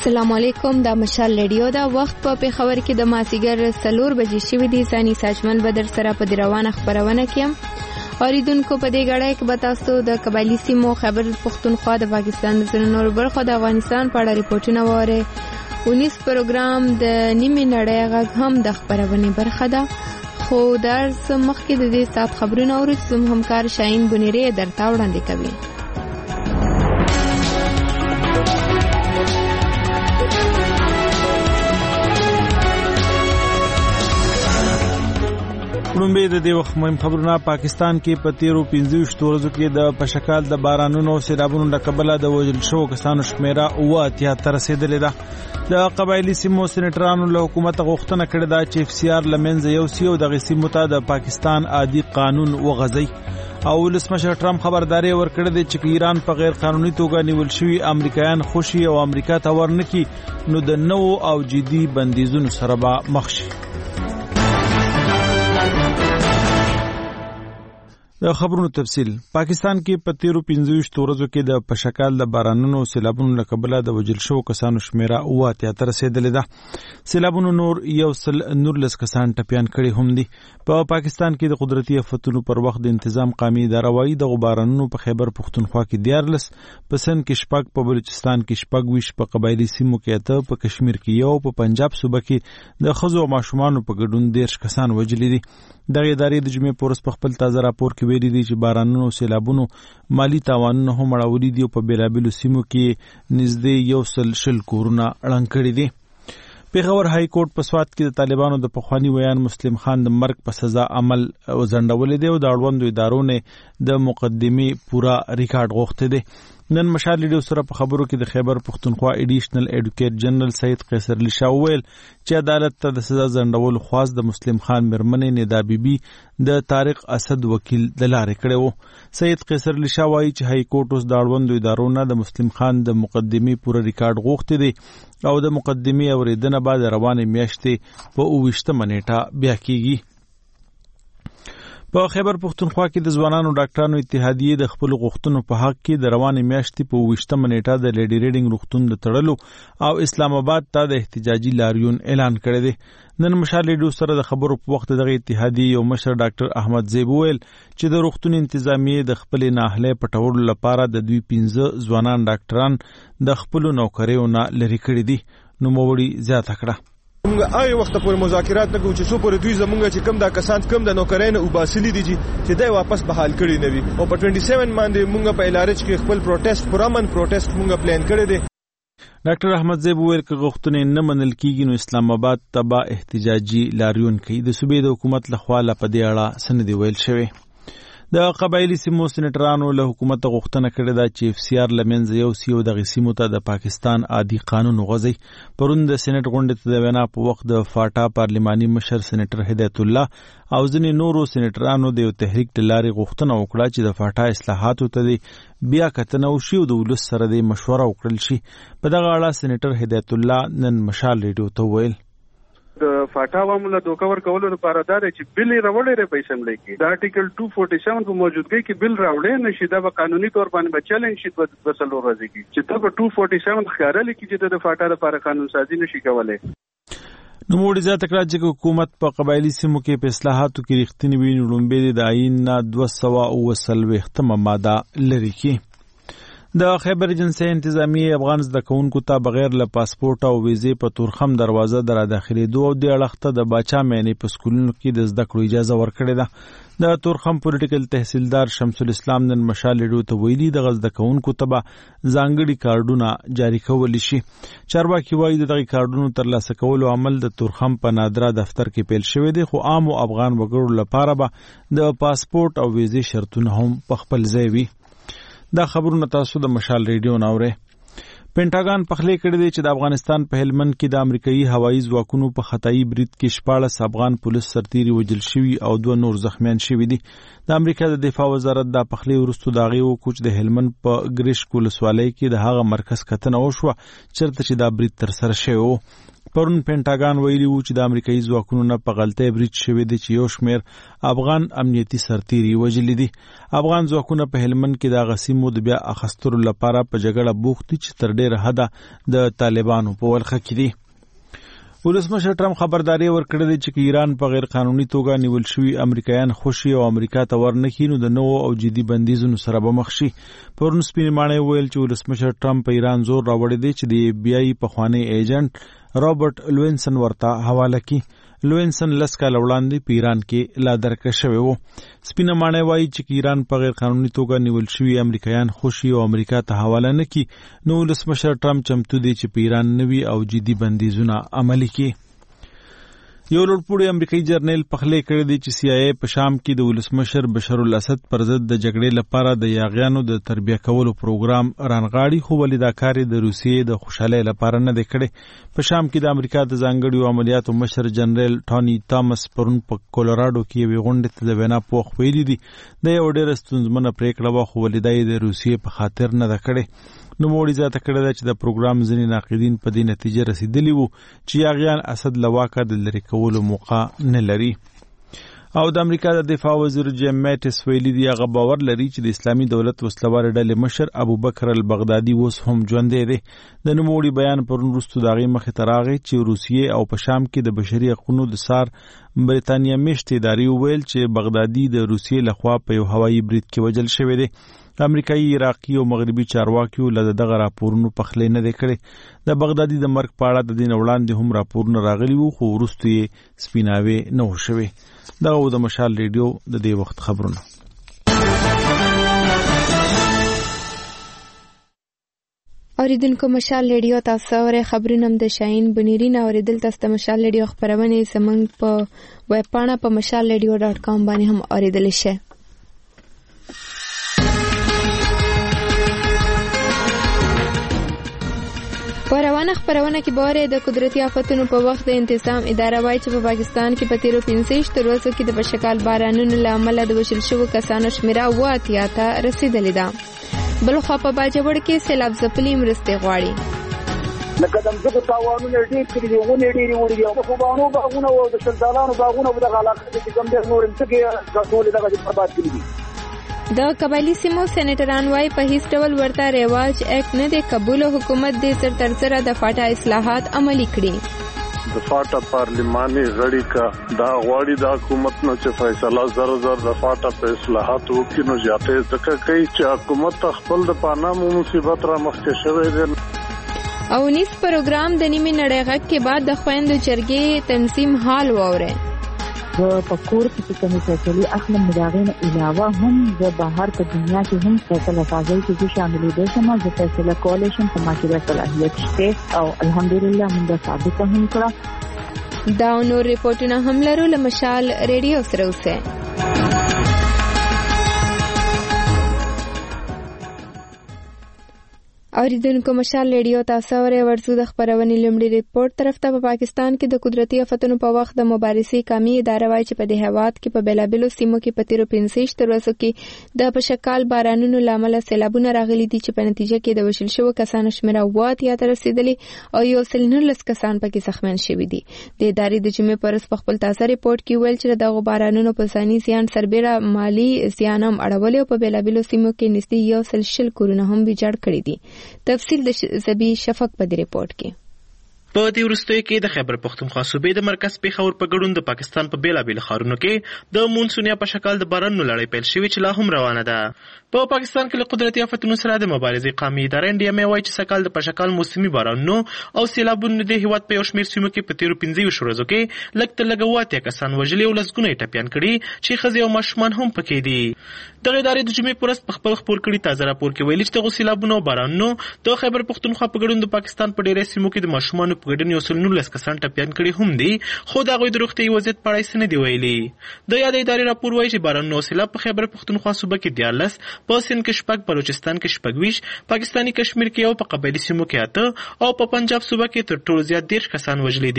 السلام علیکم. دا مشال رادیو دا وخت په پیښور کې د مازیګر 4 بجې شوې دي. ثاني ساجمل بدر سره په روانه خبرونه کې اوریدونکو په دې غړې کې به تاسو د قبایلی سیمو خیبر پختونخوا د پاکستان د نور برخو د افغانستان په اړه ریپورتونه وره. 19 پروګرام د نیمه نړۍ غږ هم د خبرونه برخه ده. خو درس مخکې د دې سات خبرونه اورېدم همکار شاهین بنيري درته وړاندې کوي. لومبه د دې وخت مهم خبرونه. پاکستان کې په 13-15 ورځو کې د پشکال د بارانونو او سیلابونو له کبله د وژل شوو کسانو شمیره 78 ته رسیدلې ده. د قبایلی سیمو سېنیټرانو له حکومت غوښتنه کړې ده چې FCR لمنځه یوسي او دغه سیمو ته د پاکستان عادي قانون وغځي. او ولسمشر ټرمپ خبرداري ورکړې ده چې ایران په غیر قانوني توګه نیول شوی امریکایان خوشي او امریکا ته ورنکي نو د نو او جدي بندیزونو سره به مخ شي. د خبرونو تفصیل. پاکستان کې په 13-15 ورځو کې د پشکال د بارانونو او سیلابونو له کبله د وژل شوو کسانو شمیره 78 ته رسیدلې ده. سیلابونو نور 119 کسان ټپیان کړي هم دي. په پاکستان کې د قدرتي آفتونو پر وخت د تنظیم قومي اداره وايي د بارانونو په خیبر پختونخوا کې 14، په سند کې 6، په بلوچستان کې 26، په قبایلی سیمو کې 8، په کشمیر کې 1، په پنجاب صوبه کې د ښځو او ماشومانو په ګډون 13 کسان وژلي دي. دغه ادارې د جمعې پورس په خپل تازه راپور کې ویلي دي چې بارانونو او سیلابونو مالی تاوانونه هم اړولي دي او په بیلابیلو سیمو کې نږدې 100 کورونه ړنګ کړي دي. پیښور های کورټ په سوات کې د طالبانو د پخوانی ویان مسلم خان د مرګ په سزا عمل وزندولې دی او د اړوندو ادارو نه د مقدمه پورا ریکارډ غوښته دی. نن مشال ریډیو سره په خبرو کې د خیبر پختونخوا ایډیشنل ایډوکیټ جنرال سید قیصر علی شاه ویل چې عدالت ته د سزا ځنډولو خواست د مسلم خان مرمنې ندا بیبي د طارق اسد وکیل د لارې کړی و. سید قیصر علی شاه وایي چې های کورټ اوس د اړوندو ادارو نه د مسلم خان د مقدمې پوره ریکارډ غوښته دی او د مقدمې اوریدنه بعد روانې میاشتې په 28 نیټه بیا کیږي. په خیبر پختونخوا کې د ځوانانو ډاکټرانو اتحادیې د خپل غوښتنو په حق کې د روانې میاشتې په 28 نیټه د لیډي ریډینګ روغتون د تړلو او اسلام آباد ته د احتجاجي لاریون اعلان کړی دی. نن مشال ریډیو سره د خبرو په وخت دغه اتحادیې یو مشر ډاکټر احمد زیب ویل چې د روغتون انتظامیه د خپل ناهله پټولو لپاره د دوی 15 ځوانان ډاکټران د خپل نوکریو نه لري کړی دي. نو موړي زیاته کړه. موږ آی وخت پر مذاکرات نه کوو چې څو پر دوی زمونږ چې کم دا کسان کم د نوکرانو وباسلي دي چې دای واپس بحال کړي نه وي او په 27 باندې موږ په الارج کې خپل پروټیسټ پرامن پروټیسټ موږ پلان کړی دی. ډاکټر احمد زیب ویل چې غوښتنې نه منل کیږي نو اسلام آباد تبا احتجاجي لاریون کوي. د صوبې د حکومت لخوا په دې اړه سند ویل شوی. د قبایلی سیمو سېنیټرانو له حکومت غوښتنه کړې ده چې FCR لمنځه یوسي او دغه سیمو ته د پاکستان عادي قانون وغځي. پرون د سېنیټ غونډې ته د وینا په وخت د فاټا پارلماني مشر سېنیټر هدایت الله او ځینې نورو سېنیټرانو د یو تحریک د لارې غوښتنه وکړه چې د فاټا اصلاحاتو ته بیا کتنه وشي او د ولس سره د مشوره وکړل شي. په دغه اړه سېنیټر هدایت الله نن مشال ریډیو ته ویل د فاټا وامله دوکور کولو لپاره دا چې بل راوړې په اسمبلی کې د آرټیکل 247 په موجودګۍ کې بل راوړې نشي دا به قانوني تور باندې چیلنج شي په 200 ورځې کې چې ته په 247 ښکارل کې چې د فاټا لپاره قانون سازي نشي کولای. نو موږ ځکه کړه چې حکومت په قبایلی سیمو کې په اصلاحاتو کې رښتینی ویني لومبه د آئین 230 ماده لري کی. د خیبر ایجنسی انتظامیه افغان زده کوونکو ته بغیر له پاسپورت او ویزې په تورخم دروازه در داخلي دوه او د اړخته د باچا مېنې په سکولونو کې د زده کړو اجازه ورکړې ده. د تورخم پولیټیکل تحصیلدار شمس الاسلام نن مشال ریډیو ته ویلي د زده کوونکو ته ځانګړي کارډونه جاری کول شي. چارواکي وایي دغه کارډونو ترلاسه کولو عمل د تورخم په نادره دفتر کې پیل شوی دی خو عام او افغان وګړو لپاره به د پاسپورت او ویزې شرطونه هم په خپل ځای وي. دا خبرونه تاسو د مشال ریډیو ناوره. پینټاګان پخلی کړی دی چې د افغانستان په هلمند کې د امریکایي هوایي ځواکونو په خطایي برید کې 14 افغان پولیس سرتیري وژل شوي او 2 نور زخمیان شوي دي. د امریکا د دفاع وزارت د پخلی وروسته د هغې وکړ چې د هلمند په ګریشک ولسوالۍ کې د هغه مرکز کتنه وشوه چېرته چې دا برید ترسره شوی و. پرون پینټاګان ویلي وو چې د امریکایي ځواکونو نه په غلطۍ برید شوی دی چې یو شمېر افغان امنیتي سرتیري وژلي دي. افغان ځواکونه په هلمند کې د هغه سیمو د بیا اخیستلو لپاره په جګړه بوخت دي چې تر ډېره ډېر حده د طالبانو په ولخه کې دي. ولسمشر ټرمپ خبرداري ورکړې ده چې ایران په غیر قانوني توګه نیول شوي امریکایان خوشي او امریکا ته ورنکړي نو د نوو او جدي بندیزونو سره به مخ شي. پرون سپین ماڼۍ ویل چې ولسمشر ټرمپ په ایران زور راوړی دی چې د FBI پخوانی ایجنټ رابرټ لوینسن ورته حواله کړي. لوینسن 10 کاله وړاندې په ایران کې لا درکه شوی و. سپینه ماڼۍ وایي چې ایران په غیر قانوني توګه نیول شوي امریکایان خوشي او امریکا ته حواله نه کړي نو ولسمشر ټرمپ چمتو دی چې په ایران نوي او جدي بندیزونه عملي کړي. یو لوړپوړی امریکایي جرنیل پخلی کړی دی چې CIA په شام کې د ولسمشر بشار الاسد پر ضد د جګړې لپاره د یاغیانو د تربیه کولو پروګرام رانغاړي خو ولې دا کار د روسیې د خوشحالۍ لپاره نه دی کړی. په شام کې د امریکا د ځانګړیو عملیاتو مشر جنرال ټونی تامس پرون په کولراډو کې یوې غونډې ته د وینا پوښ ویلي دي د یو ډېره ستونزمنه پریکړه وه خو ولې دا یې د روسیې په خاطر نه ده کړې. نوموړي زیاته کړې ده چې د پروګرام ځینې ناقدین په دې نتیجه رسیدلی وو چې یاغیان اسد له واکه د لرې کولو موقع نه لري. او د امریکا د دفاع وزیر جیم میټس ویلي دی هغه باور لري چې د اسلامي دولت وسلوال ډلې مشر ابوبکر البغدادي اوس هم ژوندی دی. د نوموړي بیان پرون وروسته د هغې مخې ته راغی چې روسیې او په شام کې د بشري حقونو د څار بریتانیا میشتې ادارې وویل چې بغدادي د روسیې لخوا په یو هوایي برید کې وژل شوی دی. امریکایي، عراقي او مغربي چارواکیو له دغه راپورونو پخلی نه دی کړی. د بغدادي د مرګ په اړه د دې نه وړاندې هم راپورونه راغلي وو خو وروسته یې سپیناوی نه و شوی. دغه د مشال ریډیو د دې وخت خبرونه. اوریدونکو مشال ریډیو تاسو اورئ خبرونه هم د شاهین بنيرین اوریدل تاسو د مشال ریډیو خبرونه زمونږ په ویب پاڼه په mashalradio.com باندې هم اوریدل شئ. په روانه خبرونه کې باره د قدرتي آفتونو په وخت د انتظام اداره وایي چې په پاکستان کې په تیرو 15 ورځو کې د بشکال بارانونو له امله د وژل شوو کسانو شمیره 80 ته رسیدلې ده. بل خو په باجوړ کې سیلاب ځپلي مرستې غواړي. لکه د ځکه تاوانونه ډېر کړي دي ونه ډېری وړي دي خو باغونو باغونه او د شلدالانو باغونه په دغه علاقه کې کوم ډېر نور څه ټول دغه برباد کړي دي. د قبایلی سیمو سېنیټران وايي په هیڅ ډول ورته رواج اکټ نه دی قبول او حکومت دې سر تر سره د فاټا اصلاحات عملي کړي. د فاټا پارلیماني غړي کا دا غواړي د حکومت نه چې فیصله زر د فاټا په اصلاحات وکړي نو ځکه کوي چې حکومت خپل د پانامو مصیبت را مخکې شوی دی. او نیس پروګرام د نیمه نړۍ غږ کې بعد د خويندو جرګې تنظیم حال ووره. په کور کې کومې فیصلې اخلم مداغینه علاوه هم د بهر په دنیا کې هم فیصله سازي کې شاملې دي چې د فیصله کولیشن په ماکیده صلاحیت شته او الحمدلله موږ ثابت هم کړه. دا نور ریپورتونه هم لرو له مشال ریډیو سره اوسه. اوریدونکو مشال ریډیو تاسو اورئ ورسو د خبرونې لومړی ریپورت طرف ته. په پاکستان کې د قدرتي آفتونو په وخت د مبارزې قومي اداره وايي چې په دې هواد کې په بیلابلو سیمو کې په تیرو 15 ورځو کې د بشکال بارانونو لامل سیلابونه راغلي دي چې په نتیجه کې د وژل شوو کسانو شمیره 80 ته رسیدلی او یو سل 19 کسان پکې زخمیان شوي دي. د ادارې د جمعې پر ورځ په خپل تازه ریپورت کې ویل چې دغه بارانونو په ځاني زیان سربېره مالی زیان هم اړولې او په بیلابلو سیمو کې نږدې یو سل 100 کورونه هم ویجاړ کړي دي. تفصیل د زبی شفق په دې ریپورت کې. په دې وروستیو کې د خیبر پښتونخوا صوبې د مرکز پیښور په ګډون د پاکستان په بیلابیل ښارونو کې د مونسونیا په شکل د بارانونو لړۍ پیل شوې چې لا هم روانه ده. په پاکستان کې له قدرتي آفتونو سره د مبارزې قومي اداره NDMA وایي چې سکهال د پشکال موسمي بارانونو او سیلابونو د هیواد په یو شمېر سیمو کې په تیرو 15 ورځو کې لږ تر لږه 80 کسان وژلي او لسګونه یې ټپیان کړي چې ښځې او ماشومان هم پکې دي. دغه ادارې د جمعې په ورځ په خپل خپور کړي تازه راپور کې ویلي چې دغه سیلابونو او بارانونو د خیبر پښتونخوا په ګډون د پاکستان په ډېرې سیمو کې د ماشومانو په ګډون یو سل 19 کسان ټپیان کړي هم دي خو د هغوی د روغتیايي وضعیت په اړه څه نه دي ویلي. د یادې ادارې راپور وایي چې بارانونو او سیلاب په خیبر پښتونخوا صوبه کې 14، په سند کې 6، بلوچستان کې 26، پاکستاني کشمیر کې 1، په قبایلي سیمو کې 8 او په پنجاب صوبه کې تر ټولو زیات 10 کسان وژلي دي.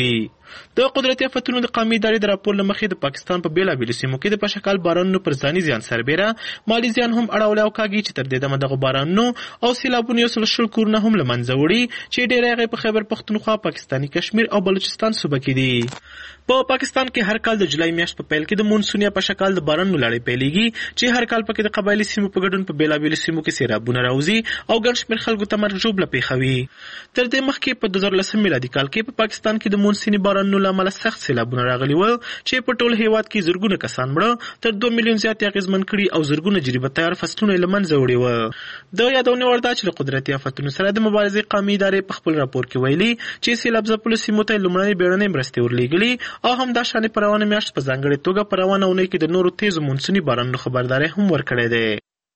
د قدرتي آفتونو د قومي ادارې د راپور له مخې د پاکستان په بېلابېلو سیمو کې د پشکال بارانونو پر ځاني زیان سربېره مالي زیان هم اړولی او کاږي چې تر دې دمه دغو بارانونو او سیلابونو 120 کورونه هم له منځه وړي چې ډېری هغې په خیبر پښتونخوا، پاکستاني کشمیر او بلوچستان صوبه کې دي. په پاکستان کې هر کال د جولای میاشت په پیل کې د مونسون یا پشکال د بارانونو لړۍ پیلېږي چې هر کال پکې د قبایلي سیمو په ګډون په بېلابېلو سیمو کې سیلابونه راوځي او ګڼ شمېر خلکو ته مرګ ژوبله پېښوي. تر دې مخکې په 2010 میلادي کال کې په پاکستان کې د مونسوني بارانونو له امله سخت سیلابونه راغلي ول چې په ټول هېواد کې زرګونه کسان مړه، تر 2 میلیون زیات یې اغېزمن کړي او زرګونه جریبه تیار فصلونه یې له منځه وړي وه. د یادونې وړ ده چې له قدرتي آفتونو سره د مبارزې قومي ادارې په خپل راپور کې ویلي چې سیلاب ځپلو سیمو ته لومړنۍ بیړنۍ مرستې ورلېږلي او هم دا شانې په روانه میاشت په ځانګړې توګه په روانه اونۍ کې د نورو تیزو مونسوني بارانونو خبرداری هم ورکړی دی.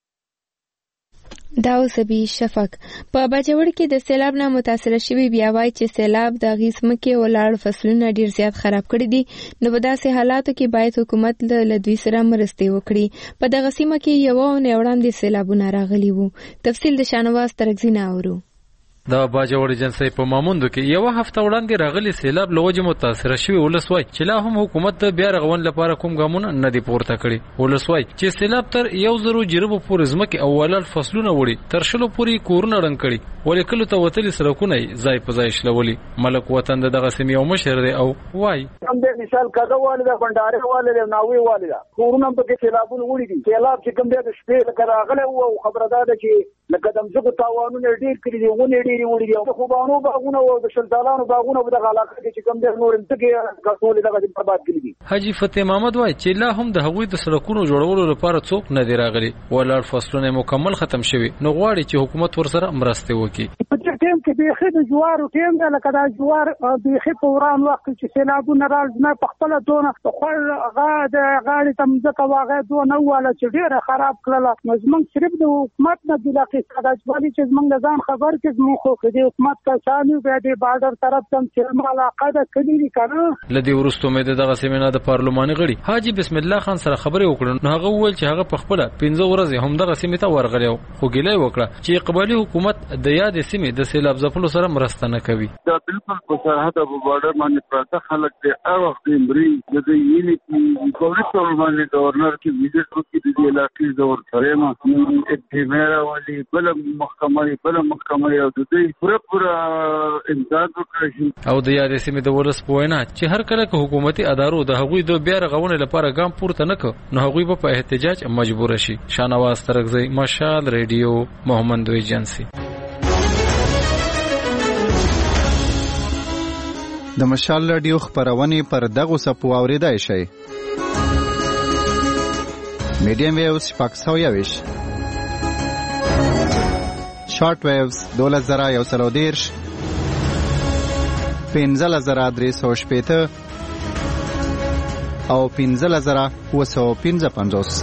دا اوسبي شفق په باجوړ کې د سیلاب نه متاثره شوي بیا وایي چې سیلاب د هغې ځمکې ولاړ فصلونه ډېر زیات خراب کړي دي، نو په داسې حالاتو کې باید حکومت له دوی سره مرستې وکړي. په دغه سیمه کې یوه اونۍ وړاندې سیلابونه راغلي وو. تفصیل د شانواز ترکزي نه اورو. د باجوړ ایجنسۍ په ماموندو کې یوه هفته وړاندې راغلي سیلاب له وجې متاثره شوي ولس وایي چې لا هم حکومت د بیا رغونې لپاره کوم ګامونه نه دي پورته کړي. ولس وایي چې سیلاب تر 100 جریبو پورې ځمکې او ولاړ فصلونه وړي، تر 100 پورې کورونه ړنګ کړي، ولې کلو ته وتلي سړکونه یې ځای په ځای شلولي. ملک وطن د دغه سیمې یو مشر دی او وایي همدې مثال کاغه والده بنداره والده ناوی والده کورونه پکې سیلابونه وړي دي. سیلاب چې کوم دی د شپې لکه راغلی او خبره ده چې لکه د مځکو تاوانونه ډېر کړي دي، ونې ډېرې وړي دي. د خوبانو باغونه او د شلتالانو باغونه په دغه علاقه کې چې کوم دی نور ځمکې ټولې دغه برباد کړي دي. حاجي فتح محمد وایي چې لا هم د هغوی د سړکونو جوړولو لپاره څوک نه دی راغلي، ولاړ فصلونه مکمل ختم شوي، نو غواړي چې حکومت ورسره مرسته وکړي. په دې ټیم کې بیخي د جوارو ټیم دی، لکه دا جوار بیخي په وران وخت چې سیلابونه راځي نه په خپله دونه خوړ هغه د غاړې ته مځکه واغې دونه وواله چې ډېره خراب کړله. نو زموږ صرف د حکومت نه د لاقصه دا جوالي چې زموږ د ځان خبر کې زموږ خو د حکومت کسان یو بیا د بارډر طرف ته چې علاقه ده کلي دي که نه. له دې وروسته مې د دغه سیمې نه د پارلماني غړي حاجي بسم الله خان سره خبرې وکړې، نو هغه وویل چې هغه په خپله 15 ورځې همدغه سیمې ته ورغلی خو ګیله یې وکړه چې قبایلي حکومت د یادې سیمې د سیلاب ځپلو سره مرسته نه کوي. دا بالکل په سرحد په بارډر باندې پراته خلک دی هر وخت مري د دې یعنی چې پولیس باندې گورنر کې ویزټ وکړي د دې علاقې زور سره ما اکټیمرا والی بل محکمه او د دې پورا امداد وکړي. او د یادې سیمې د ولس په وینا چې هر کله که حکومتي ادارو د هغوی د بیا رغونې لپاره ګام پورته نه کړ نو هغوی به په احتجاج مجبور شي. شانواز ترکزی، مشال ریډیو، محمد ایجنسی. د مشال رادیو خبرونه پر دغه سپو اوریدای شي. میډیم ویوز پاکستاویش، شارټ ویوز 2113، 15350 او 15955.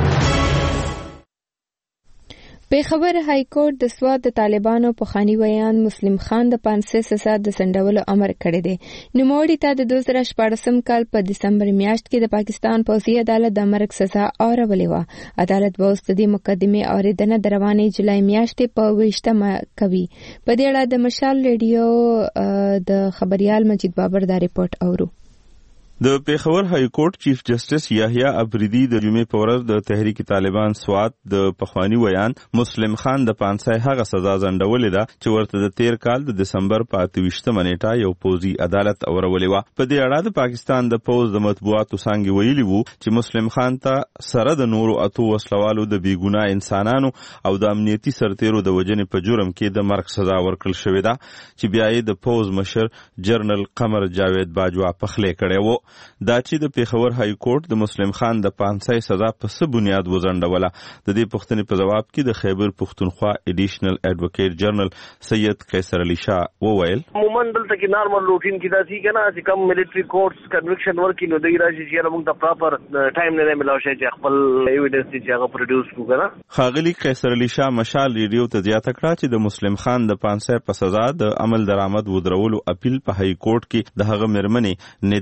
پیښور های کورټ د سوات د طالبانو پخوانی ویان مسلم خان د 500 سزا د سندولو امر کړی دی. نوموړي ته د 2014 کال په دسمبر میاشت کې د پاکستان پوځي عدالت د مرګ سزا اورولې وه. عدالت به اوس د دې مقدمې اورېدنه د روانې جولای میاشتې په 20 کوي. په دې اړه د مشال ریډیو د خبريال مجید بابر دا ریپورت اورو. د پیښور های کورټ چیف جسټس یحیی افریدی د جمعې په ورځ د تحریک طالبان سوات د پخوانی ویان مسلم خان د 500 هغه سزا ځنډولې ده چې ورته د 13 کال د دسمبر په 28 نیټه یو پوځي عدالت اورولې و. په دې اړه د پاکستان د پوز د مطبوعاتو څنګه ویلي وو چې مسلم خان ته سره د نورو اتو وسلوالو د بیګناه انسانانو او د امنیتي سرتیرو د وجنې په جرم کې د مرګ سزا ورکړل شوې ده چې بیا یې د پوز مشر جنرال قمر جاوید باجوا پخلی کړی وو. دا چې د پیښور های کورټ د مسلم خان د 500 سزا په څه بنیاد وځنډوله. د دې پوښتنې په جواب کې د خیبر پښتونخوا ایډیشنل ایڈوکیټ جنرال سید قیصر علی شاه وویل عموما دلته کې نارمل روټین کې داسې کنه چې کوم ملټری کورټس کنویکشن ورکې نو دوی راشي چې موږ د پراپر ټایم نه ملاو شي چې خپل ایویډنس چې هغه پروډوس وکړه. خاغلی قیصر علی شاه مشال ریډیو ته زیاته کړه چې د مسلم خان د 500 په سزا د عمل درآمد ودرولو اپیل په های کورټ کې د هغه مرمنې ندا بیبي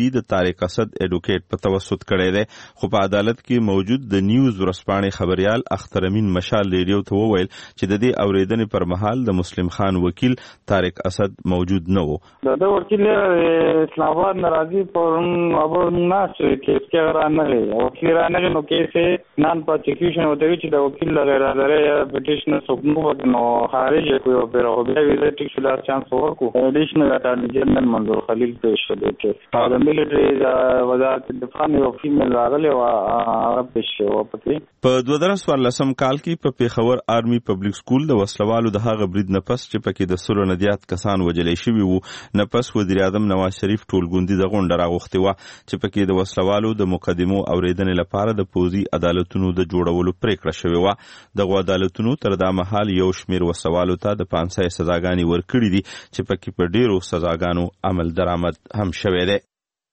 علي د طارق اسد ایډوکیټ په توسط کړی دی، خو په عدالت کې موجود د نیوز ورځپاڼې خبريال اختر امین مشال ریډیو ته وویل چې د دې اوریدنې پر مهال د مسلم خان وکیل طارق اسد موجود نه و. د وکیل اسلام آباد ناراضي پر ابو ناس کیس کې غرانه او کیرانه نو کیسه نان پروسیکیوشن وته چې د وکیل لغیر حاضر پټیشنر سوګنو نو خارج کوي او پر هغه بیا ټیک شو دا چانس ورکو اډیشنل اټارنی جنرال منظور خلیل پیش شوی چې د ملټری وزارت دفاع یو فیمیل راغلی او عرب پیش شو پکې. په 2014 کال کې په پیښور آرمي پبلک سکول د وسلوالو د هغه برید نفس چې پکې د سلو ندیات کسان وجلې شوي وو، نفس وزیر اعظم نواز شریف ټولګوندي د غونډه راغوښتې وه چې پکې د وسلوالو د مقدمو اوریدنې لپاره د پوځي عدالتونو د جوړولو پریکړه شوې وه. دغو عدالتونو تر دا مهال یو شمېر وسلوالو ته د 500 سزاګانې ورکړي دي چې پکې په ډیرو سزاګانو عمل درآمد هم شوی دی.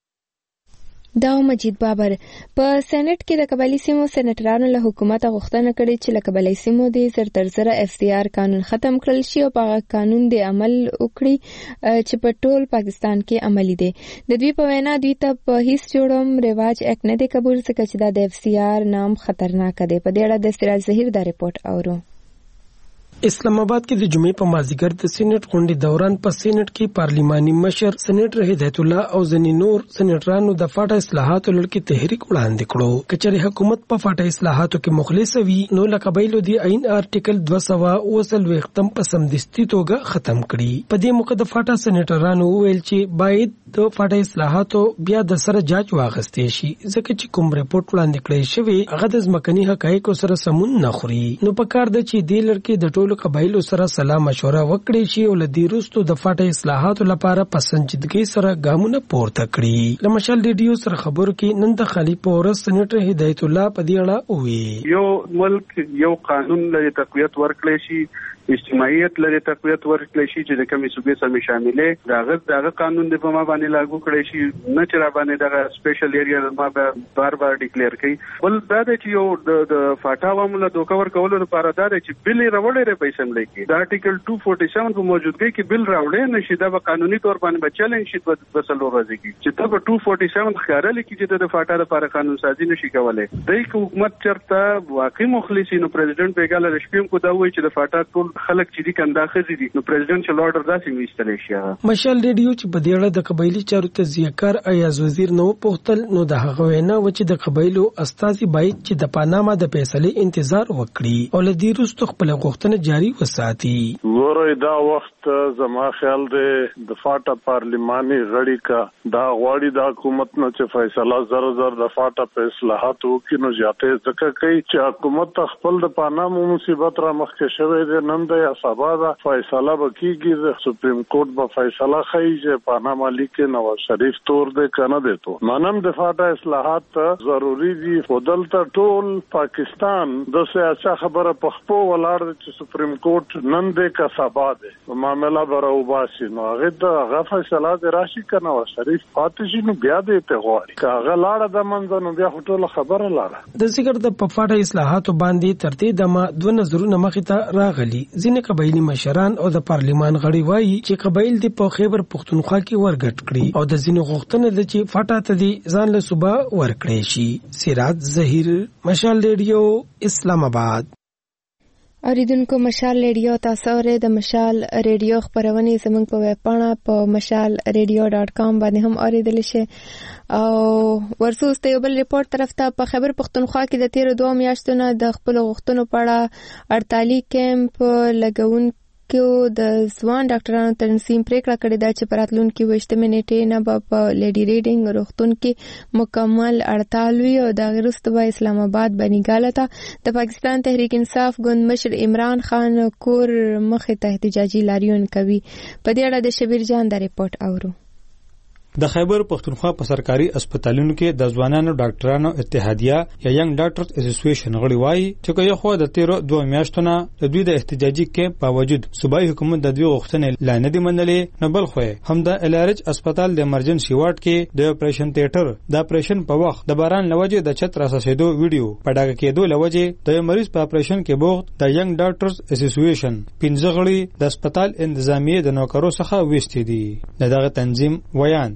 دا مجید بابر په سېنات کې د قبایلی سیمو سېناترانو له حکومت غوښتنه کړې چې له قبایلی سیمو د زر FCR قانون ختم کړل شي او په قانون د عمل وکړي چې په ټول پاکستان کې عملي دی. د دوی په وینا دوی ته په هیڅ جوړم رواج اک نه دی قبول ځکه چې د FCR نام خطرناک دی. په دې اړه د سراج ظهیر دا رپورټ اورو. اسلام آباد کې د جمعې په مازیګر د سېنات غونډې دوران په سېنات کې پارلیماني مشر سېناتر هدایت الله او ځینې نور سېناترانو د فاټا اصلاحاتو لړ تحریک وړاندې کړو. کچېرې حکومت په فاټا اصلاحاتو کې مخلص وي نو له قبایلو د عین آرټیکل 228 په سمدستي توګه ختم کړي. په دې موقع د فاټا سېناترانو وویل چې باید د فاټا اصلاحاتو بیا د سره جاج واغستې شي ځکه چې کوم رپورټ وړاندې کړی شوی هغه د ځمکني حقایقو سره سمون نه خوري. نو په کار د چې دې لړ کې د ټولو قبایلو سره سلا مشوره وکړي شي او لدی وروسته د فاټا اصلاحاتو لپاره په سنجیدګۍ سره ګامونه پورته کړي. لمشال ریډیو سره خبرو کې نن د خلیفہ پورس سېناتر هدایت الله په دې اړه وی یو ملک یو قانون لري تقویت ورکړي شي، اجتماعیت لري تقویت ورکړي شي چې د کمی صوبې سمې شاملې داغه قانون د په ما باندې لاګو کړي شي نه چې را باندې دغه سپیشل ایریا ما بار ډیکلیئر کړي. بل دا چې یو د فاټا وامله دوکور کولو لپاره دا چې بل راوړې پیسې ملي د آرټیکل 247 په موجودګۍ کې بل راوړې نشي دا به قانوني تور باندې چیلنج شي په سلو ورځې کې چې ته په 247 ښکارل کې چې د فاټا لپاره قانون سازي نشي کولای. د حکومت چرته واقعي مخلصي نو پریزیدنت بیګاله رشپیم کو دا وایي چې د فاټا ټول خلک چې دي کنده خزي دي نو پریزیدنت چې لارډر داسې ویستلی شي. مشال ریډیو چې په دې اړه د قبایلی چارو تزیهکار ایاز وزیر نو پوښتل نو د هغه وینا و چې د قبایلو استازي باید چې د پاناما د فیصلې انتظار وکړي او لدی وروسته خپل غوښتنه جاری وساتي. ګوره دا وخت زما خیال دی د فاټا پارلیماني غړي کا دا غواړي د حکومت نه چې فیصله زر د فاټا په اصلاحاتو کې نو زیاتې ځکه کوي چې حکومت خپل د پانامو مصیبت را مخکې شوی دی. نن د سبا دا فیصله وکړي د سپریم کورټ به فیصله کوي چې پاناما لیک نواز شریف تور دی کنه دی تو منم د فاټا اصلاحات ضروری دي. خودل ته ټول پاکستان د سیاست خبره په خپل ولاړ چې سپریم کورټ نن دې کا سبا دې معاملہ برو باسي نو هغه د فیصله د راشي کنه او شریف پاتې شي نو بیا دې ته غواړي کاغه لاړه د منځ نو بیا ټول خبره لاړه. د ذکر د پفاټا اصلاحاتو باندې ترتیب د ما دوه نظرونه مخې ته راغلي. ځینې قبایلی مشران او د پارلیمان غړي وایي چې قبایل د په خیبر پختونخوا کې ورګټ کړي او د ځینې غوښتنه ده چې فاټا ته دي ځان له صوبه ورکړي شي. سراج ظهیر، مشال ریډیو، اسلام آباد. اوریدونکو مشال ریډیو تاسو اورئ. د مشال ریډیو خبرونه زموږ په ویب پاڼه په mashalradio.com باندې هم اوریدل شي. او ورسوسته یو بل ریپورت طرف ته په خیبر پختونخوا کې د 13 میاشتو نه د خپل غوښتنو په اړه 48 کیمپ لګون کې د ځوان ډاکټرانو تنظیم پریکړه کړې ده چې پراتلونکو 20 منټې نه په لیډي ریډینګ روغتون کې مکمل اړتال وي او د غرست په اسلام آباد بنګاله ته د پاکستان تحریک انصاف ګوند مشر عمران خان کور مخې ته احتجاجي لاریون کوي. په دې اړه د شبیر جان دا ریپورت اورو. د خیبر پختونخوا په سرکاري هسپتالونو کې د ځوانانو ډاکټرانو اتحادیه یا ینګ ډاکټرز اسوسییشن غړي وایي چې یو خو د 13 میاشتو نه د دوی د احتجاجي کې باوجود صوبایي حکومت د دوی غوښتنې لا نه دي منلې، نه بل خو هم د الارج هسپتال د ایمرجنسي وارډ کې د اپریشن تیاتر د اپریشن په وخت د باران لوجه د چت راسېدو ویډیو په ډاګه کېدو لوجه د مریض په اپریشن کې بوغ د ینګ ډاکټرز اسوسییشن 15 غړي د هسپتال انتظامیه د نوکرو څخه وېستې دي. دغه تنظیم ویان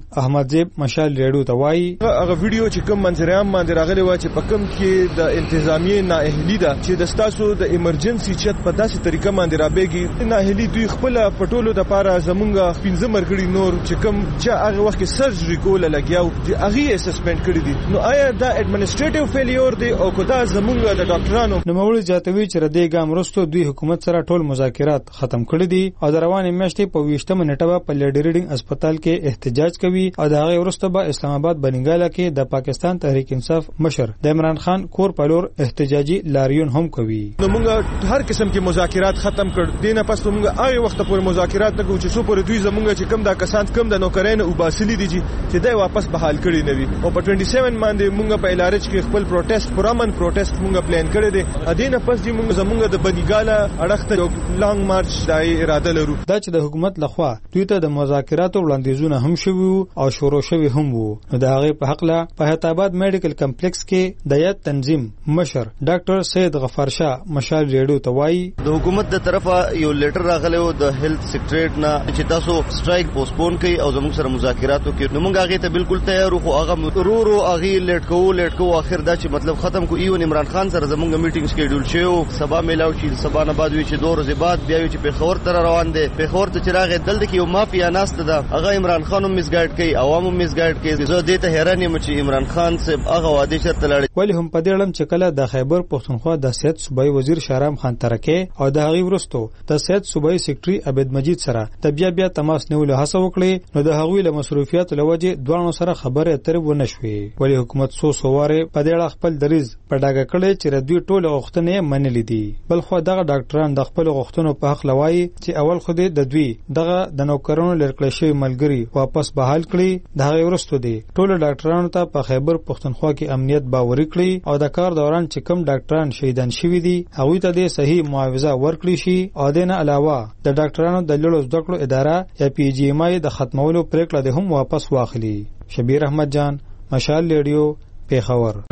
احمد زیب مشال ریډیو ته وایي هغه ویډیو چې کوم منظرام باندې راغلی و چې په کوم کې د انتظامیه نااهلی ده چې د ستاسو د ایمرجنسي چت په داسې طریقه باندې رابېږي نااهلی دوی خپل پټولو د لپاره زمونږ 15 مرګړي نور چې کوم چې هغه وخت کې سرجری کوله لګیاو چې هغه سسپند کړی دي نو آیا دا اډمنسټریټیو فیلیور دی او کدا زمونږ د ډاکټرانو نو مولوی جاتوی چې ردی ګام رستو دوی حکومت سره ټول مذاکرات ختم کړی دي او د روانې میاشتې په 20 منټه په لیډی ریډینګ هسپتال کې احتجاج کوي او د هغه وروسته به اسلام آباد بنګاله کې د پاکستان تحریک انصاف مشر د عمران خان کور پلور احتجاجي لاریون هم کوي نو موږ هر قسم کې مذاکرات ختم کړ دینه پس موږ هغه وخت پورې مذاکرات نه کوو چې څو پورې دوی زمونږ چې کم دا کسان کم د نوکرین او باسلی دي چې دای واپس بحال کړي نه وي او په 27 باندې موږ په الارج کې خپل پروټیسټ پرامن پروټیسټ موږ پلان کړی دی دینه پس دی موږ زمونږ د بنګاله اړخته لانګ مارچ دای اراده لرو دا چې د حکومت لخوا دوی ته د مذاکراتو وړاندیزونه هم شوي او شروع شوي هم وو نو د هغه په حق له په هتاباد میډیکل کمپلیکس کې د یاد تنظیم مشر ډاکټر سید غفار شاه مشال ریډیو ته وایي د حکومت د طرفه یو لیټر راغلی و د هیلث سیکریټریټ نه چې تاسو سټرایک پوسټپون کړئ او زموږ سره مذاکرات وکړي نو موږ هغه ته بالکل تیار خو هغه رو هغه لیټ کو اخر دا چې مطلب ختم کو ایون عمران خان سره زموږ میټینګ سکیډول شو سبا میلاو شي سبا نه بعد وی چې 2 ورځې بعد بیا چې په خبر تر روان دي په خبر ته چراغ دلته کې یو مافیا ناست ده هغه عمران خان هم مسګایډ کوي عوام هم مسګایډ کوي زه دې ته حیران یم چې عمران خان صاحب هغه وعده شرط لري ولی هم په دې لم چې کله د خیبر پښتونخوا د سیاست صوبایي وزیر شهرام خان ترکه او د هغه ورستو د سیاست صوبایي سیکریټري عبد مجید سره د بیا تماس نیولو هڅه وکړي نو د هغوی له مصروفیات لوجه دوه سره خبره اترې ونه شوې ولی حکومت سواره په دې اړه خپل دریز په ډاګه کړي چې ردوی ټول غوښتنې منلې دي بل خو دغه ډاکټران د خپل غوښتنو په حق لوي چې اول خو د دوی دغه د نوکرانو لړکړې شوی ملګری واپس بحال کړي د هغه ورستو دي ټول ډاکټرانو ته په خیبر پښتونخوا کې امنیت باوري کړي او د کار دوران چې کم ډاکټران شهیدان شوي دي هغه ته د صحیح معاوضه ورکړي شي او د نه علاوه د ډاکټرانو د لړو زده کړو اداره یا پی جی ایم آی د ختمولو پریکړه ده هم واپس واخلي شبیر احمد جان مشال ریډیو پیښور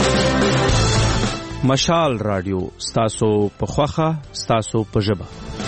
مشال رادیو ستاسو په خوخه ستاسو په ژبه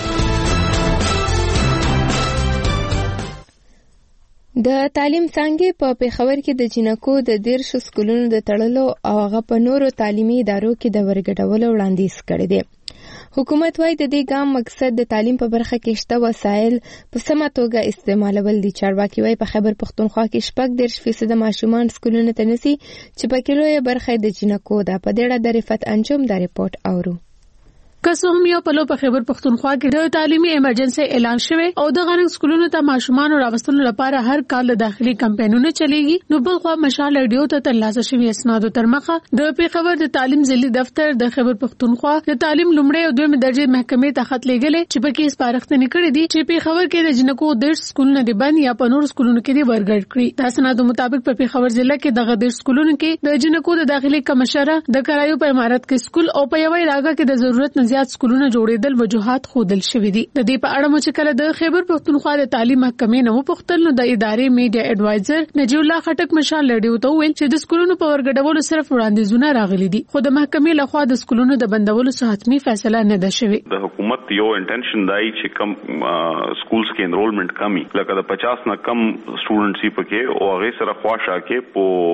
د تعلیم څنګه په پیښور کې د جنکو د 13 سکولونو د تړلو او هغه په نورو تعلیمي ادارو کې د ورګډولو وړاندیز کړی دی حکومت وايي د دې ګام مقصد د تعلیم په برخه کې شته وسایل په سمه توګه استعمالول دي چارواکي وايي په خیبر پښتونخوا کې 14% ماشومان سکولونو ته نسی چې په کلوې برخه د جنکو د پدېړه د رفت انجام د ریپورت اورو کسو هم یو په خیبر پښتونخوا کې د تعلیمي ایمرجنسي اعلان شوی او د غنښ سکولونو ته ماشومان راوستلو لپاره هر کال داخلي کمپاینونه چلیږي نو بل خو مشال ریډیو ته ترلاسه شوی اسنادو تر مخه د پیښور د تعلیم ځلي دفتر د خیبر پښتونخوا د تعلیم لومړی او دویم درجه محکمې ته خط لېږلی چې پکې سپارښتنې کړې دي چې پیښور کې د جنکو د سکولونو د بند یا په نور سکولونو کې د ورګډ کړي د اسنادو مطابق په پیښور ضلع کې دغه د سکولونو کې د جنکو د داخلي کمشره د کرایو په امارت کې سکول او په یوې راګه کې د ضرورت نه زیات سکولونه جوړېدل وجوهات خودل شوې دي د دې په اړه مو چې کله د خیبر پښتونخوا د تعلیم محکمې نو پختل نو د ادارې میډیا اډوایزر نجیب الله خټک مشال لړیو ته ویل چې د سکولونو په ورګډولو صرف وړاندیزونه راغلي دي خو د محکمې لخوا د سکولونو د بندولو حتمي فیصله نه ده شوې د حکومت یو انټنشن دی چې کم سکولز کې انرولمنت کمی لکه د 50 نه کم سټوډنټس پکې او هغه سره خواشه کې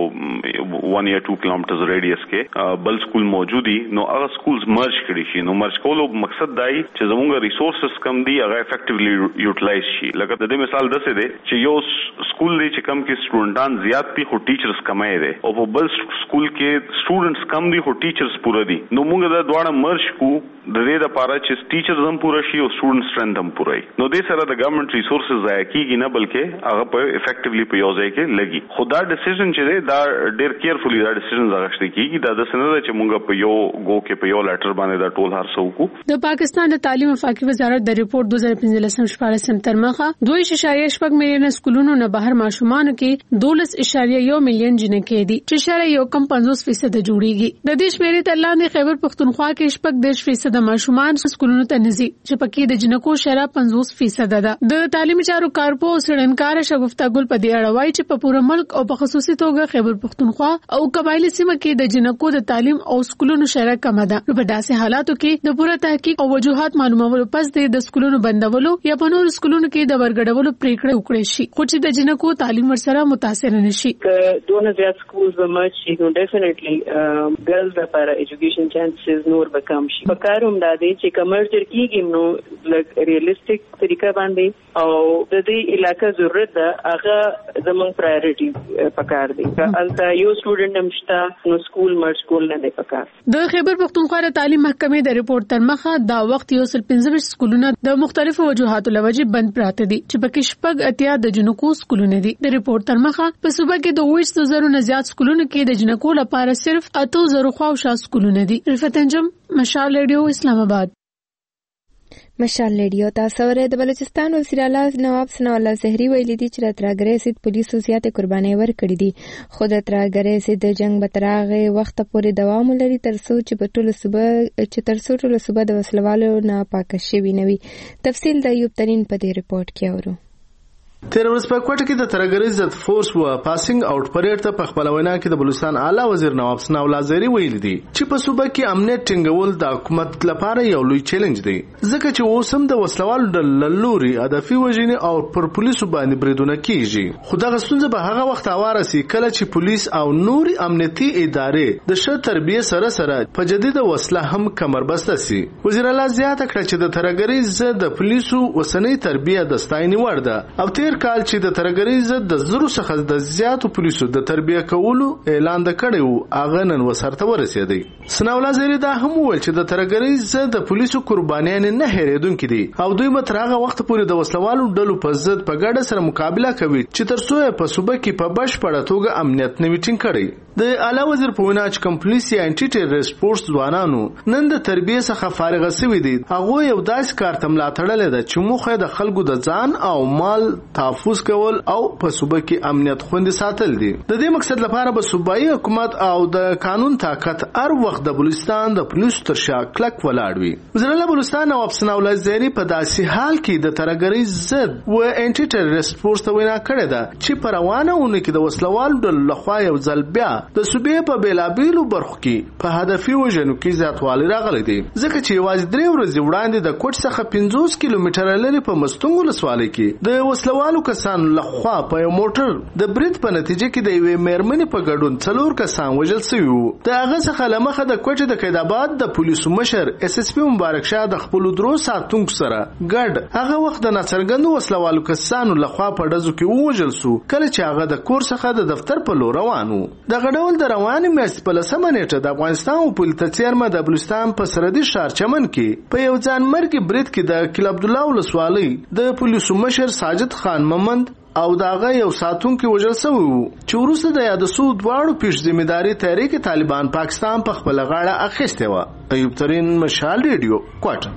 په 1 یا 2 کیلومترز ریډیس کې بل سکول موجودي نو هغه سکولز مرج کړي شي نو مرج کولو مقصد دی چې زموږ ریسورسز کم دي هغه افیکټیولی یوټیلایز شي لکه د دې مثال دسه دی چې یو سکول دی چې کم کې سټوډنټان زیات دي خو ټیچرز کمای دي او په بل سکول کې سټوډنټس کم دي خو ټیچرز پوره دي نو موږ دا دواړه مرج کو د دې لپاره چې ټیچرز هم پوره شي او سټوډنټ سترنث هم پوره وي نو دې سره د ګورنمنت ریسورسز ضایع کیږي نه بلکې هغه په افیکټیولی په یو ځای کې لګي خو دا ډیسیژن چې دی دا ډېر کیرفولي دا ډیسیژن راغشته کیږي دا د سند چې موږ په یو گو کې په یو لیټر باندې دا ټول هر څه وکړو د پاکستان د تعلیم وفاقي وزارت د ریپورت 2015 تر مخه 2.8 میلیون سکولونو نه بهر ماشومانو کې 12.1 میلیون جنکې دي چې شره یو کم 50% جوړیږي د دې شمیرې تر لاندې خیبر پښتونخوا کې 10% څخه د ماشومان سکولونو ته نزي چې پکې د جنکو شرح 50% ده. د تعلیمي چارو کارپو سړنکار شګفتا ګل په دې اړه وایي چې په پوره ملک او په خصوصي توګه خیبر پختونخوا او قبایلی سیمه کې د جنکو د تعلیم او سکولونو شرح کم ده. په داسې حالاتو کې د پوره تحقیق او وجوهات معلومولو پس د سکولونو بندولو یا په نورو سکولونو کې د ورګډولو پریکړه وکړي شي خو چې د جنکو تعلیم ورسره متاثر نشي. دونه زیات سکولز به مرج شي نو ډیفینټلی ګرلز لپاره ایجوکیشن چانسز نور به کم شي. په کار هم دا دی چې کمرجر کیږي نو لږ ریالستیک طریقه باندې او د دې علاقې ضرورت ده هغه زموږ پرایورټي پکار دی. البته یو سټوډنټ هم شته نو سکول مرج کول نه دی پکار. د خیبر پختونخوا تعلیم محکمې د ریپورت تر مخه دا وخت یو 15 سکولونه د مختلفو وجوهاتو لوجه بند پراته دي چې پکې شپږ اتیا د جنکو سکولونه دي. د ریپورت تر مخه په صوبه کې د 20,000 نه زیات سکولونو کې د جنکو لپاره صرف 8,000 خواوشا سکولونه دي. رفعت انجم، مشال ریډیو، اسلام آباد. مشال ریډیو تاسو ورته د بلوچستان وزیر اعلی نواب ثناء الله زهري ویلي دي چې ترګری سید پولیسو زیاتې قرباني ورکړي دي خو د ترګری سید جنگ به ترغه وخت پورې دوام لري ترڅو چې ټول صوبه د وسلوالو نه پاک شي وي. تفصیل د ایوب ترين په دې ریپورت کې اورو. تیر ورځ په کوټه کې د ترګری ضد فورس و پاسینګ اوټ پریډ ته په خپل وینا کې د بلوچستان اعلی وزیر نواب ثناء الله زهري ویلي دي چې په صوبه کې امنیت ټینګول د حکومت لپاره یو لوی چیلنج دی ځکه چې اوسم د وسلوالو د لوري هدفي وژنې او پر پولیسو باندې بریدونه کیږي. خو دغه ستونزه به هغه وخت اواره سي کله چې پولیس او نوري امنیتي ادارې د ښه تربیه سره په جديده وسله هم کمربسته سي. وزیر اعلی زیاته کړه چې د ترګری ضد د پولیسو وسنۍ تربیه د ستاینې وړ ده او کال چې د ترګری ضد د زرو څخه د زیاتو پولیسو د تربیه کولو اعلان کړی وو هغه نن وسرته ورسېدی. ثناء الله زهري دا هم وویل چې د ترګری ضد د پولیسو قربانیان نه هېریدونکي دي او دوی به تر هغه وخت پورې د وسلوالو ډلو په ضد په ګډه سره مقابله کوي چې ترڅو په صوبه کې په بشپړه توګه امنیت نه وي ټینګ کړی. د اعلی وزیر په وینا چې کوم پولیس یا انټي ټیرریسټ فورس ځوانانو نن د تربیه څخه فارغ شوي دي هغه یو داسې کار ته ملاتړل ده چې موخه د خلکو د ځان او مال تحفظ کول او په صوبه کې امنیت خوندي ساتل دي. د دې مقصد لپاره به صوبایي حکومت او د قانون طاقت هر وخت د بلوچستان د پولیسو تر شا کلک ولاړ وي. وزیر اعلی بلوچستان نواب ثناء الله زهري په داسې حال کې د ترګری ضد و انټي ټیرریسټ فورس ته وینا کړې ده چې په روانه اونۍ کې د وسلوالو د لخوا یو ځل بیا د صوبې په بیلابیلو برخو کې په هدفي وژنو کې زیاتوالی راغلی دی ځکه چې یوازې 3 ورځې وړاندې د کوټ څخه 50 کیلومتره لرې په مستونګ ولسوالۍ کې د وسلوالو کسانو لخوا په یو موټر د برید په نتیجه کې د یوې میرمنې په ګډون 4 کسان وژل شوي وو. د هغه څخه له مخه د کوټې د قیداباد د پولیسو مشر SSP مبارک شاه د خپلو درو ساتونکو سره ګډ هغه وخت د ناڅرګندو وسلوالو کسانو لخوا په ډزو کې ووژل شو کله چې هغه د کور څخه د دفتر په لور روان وو. دغه ډول د روانې میاشتې په 10مه نیټه د افغانستان او پولیس څیرمه د بلوچستان په سرحدي ښار چمن کې په یو ځانمرګي برید کې د کل عبدالله ولسوالۍ د پولیسو مشر ساجد خان ممند او داغه یو ساتونکو وژل شوی وو چې وروسته د یاد سو دواړو پیش ذمہداري تحریک طالبان پاکستان په خپل غاړه اخیسته و. ایوب ترين، مشال ریډیو، کوټه.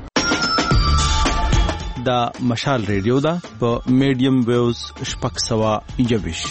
دا مشال ریډیو دا په میډیم ویوز 620.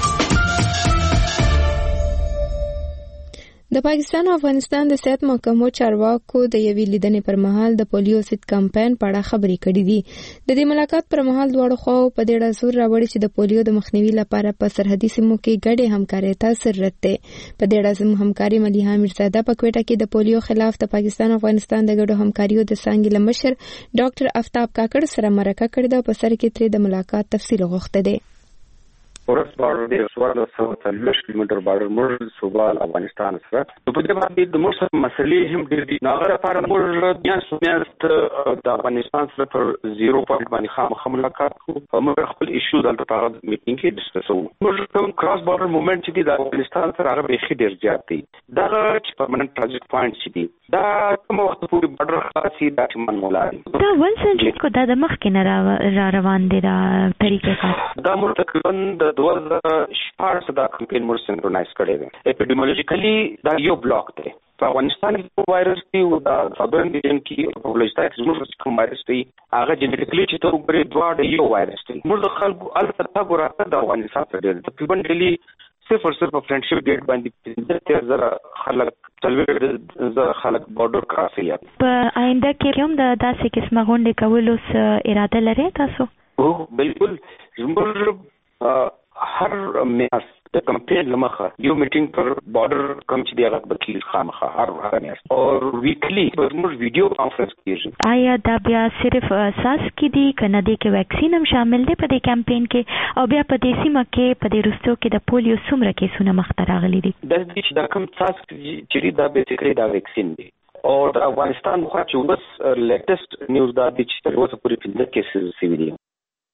د پاکستان او افغانستان د صحت محکمو چارواکو د یوې لیدنې پر مهال د پولیو ضد کمپاین په اړه خبرې کړې دي. د دې ملاقات پر مهال دواړو خواو په دې اړه زور راوړی چې د پولیو د مخنیوي لپاره په سرحدي سیمو کې ګډې همکارۍ ته ضرورت دی. په دې اړه همکاري ملیحه میرزاده په کوټه کې د پولیو خلاف د پاکستان او افغانستان د ګډو همکاریو د څانګې له مشر ډاکټر افتاب کاکړ سره مرکه کړې ده. په سر کې ترې د ملاقات تفصیل غوښته دی. فورس بارډر د 1440 کیلومتر بارډر موږ صوبه افغانستان سره په دې باندې د موږ مسلې هم ډېر دي. ناغره لپاره موږ بیا سمیاست د افغانستان سره پر 0 پوینټ باندې خامخا ملاقات کوو. موږ خپل ایشو دلته په میټینګ کې ډسکس کوو. موږ کوم کراس بارډر موومنت چې د افغانستان سره هغه به ډېر زیات دي. دا چې پرمننت پروجیکټ پوینټ چې دي دا کوم وخت پورې بارډر خاصي د چمن مولاري دا ول سنټ کو د مخ کې نه روان دي دا طریقې کار دا موږ تقریبا د 2014 دا کمپین موږ سنکرونایز کړی دی. اپیډیمیولوژیکلی دا یو بلاک دی. په افغانستان کې وایرس دی او دا ساوثرن ریجن کې په بلوچستان کې موږ کوم وایرس دی هغه جنټیکلی چې ته وګورې دواړه یو وایرس دی. موږ د خلکو البته ګورته د افغانستان سره تقریبا ډیلی صرف فرندشپ ګیټ باندې 13000 خلک خلک بارډر کراسي. په آینده کې هم د داسې قسمه غونډې کولو اراده لرئ تاسو؟ بالکل زموږ هر میاشت د کمپین لمخه یو میټینګ پر بارډر کم چې دی هغه بکیل خامخه هر میاشت او ویکلی زموږ ویډیو کانفرنس کیږي. آیا دا بیا صرف اساس کې دی کنه دی کې ویکسین هم شامل دی په دې کمپین کې او بیا په دې سیمه کې په دې رستو کې د پولیو څومره کیسونه مخته راغلي دي؟ د دې چې دا کوم اساس چې دا به فکرې دا ویکسین دی او د افغانستان مخه چې اوس لیټیسټ نیوز دا دی چې تر اوسه پورې 15 کیسز شوي دي.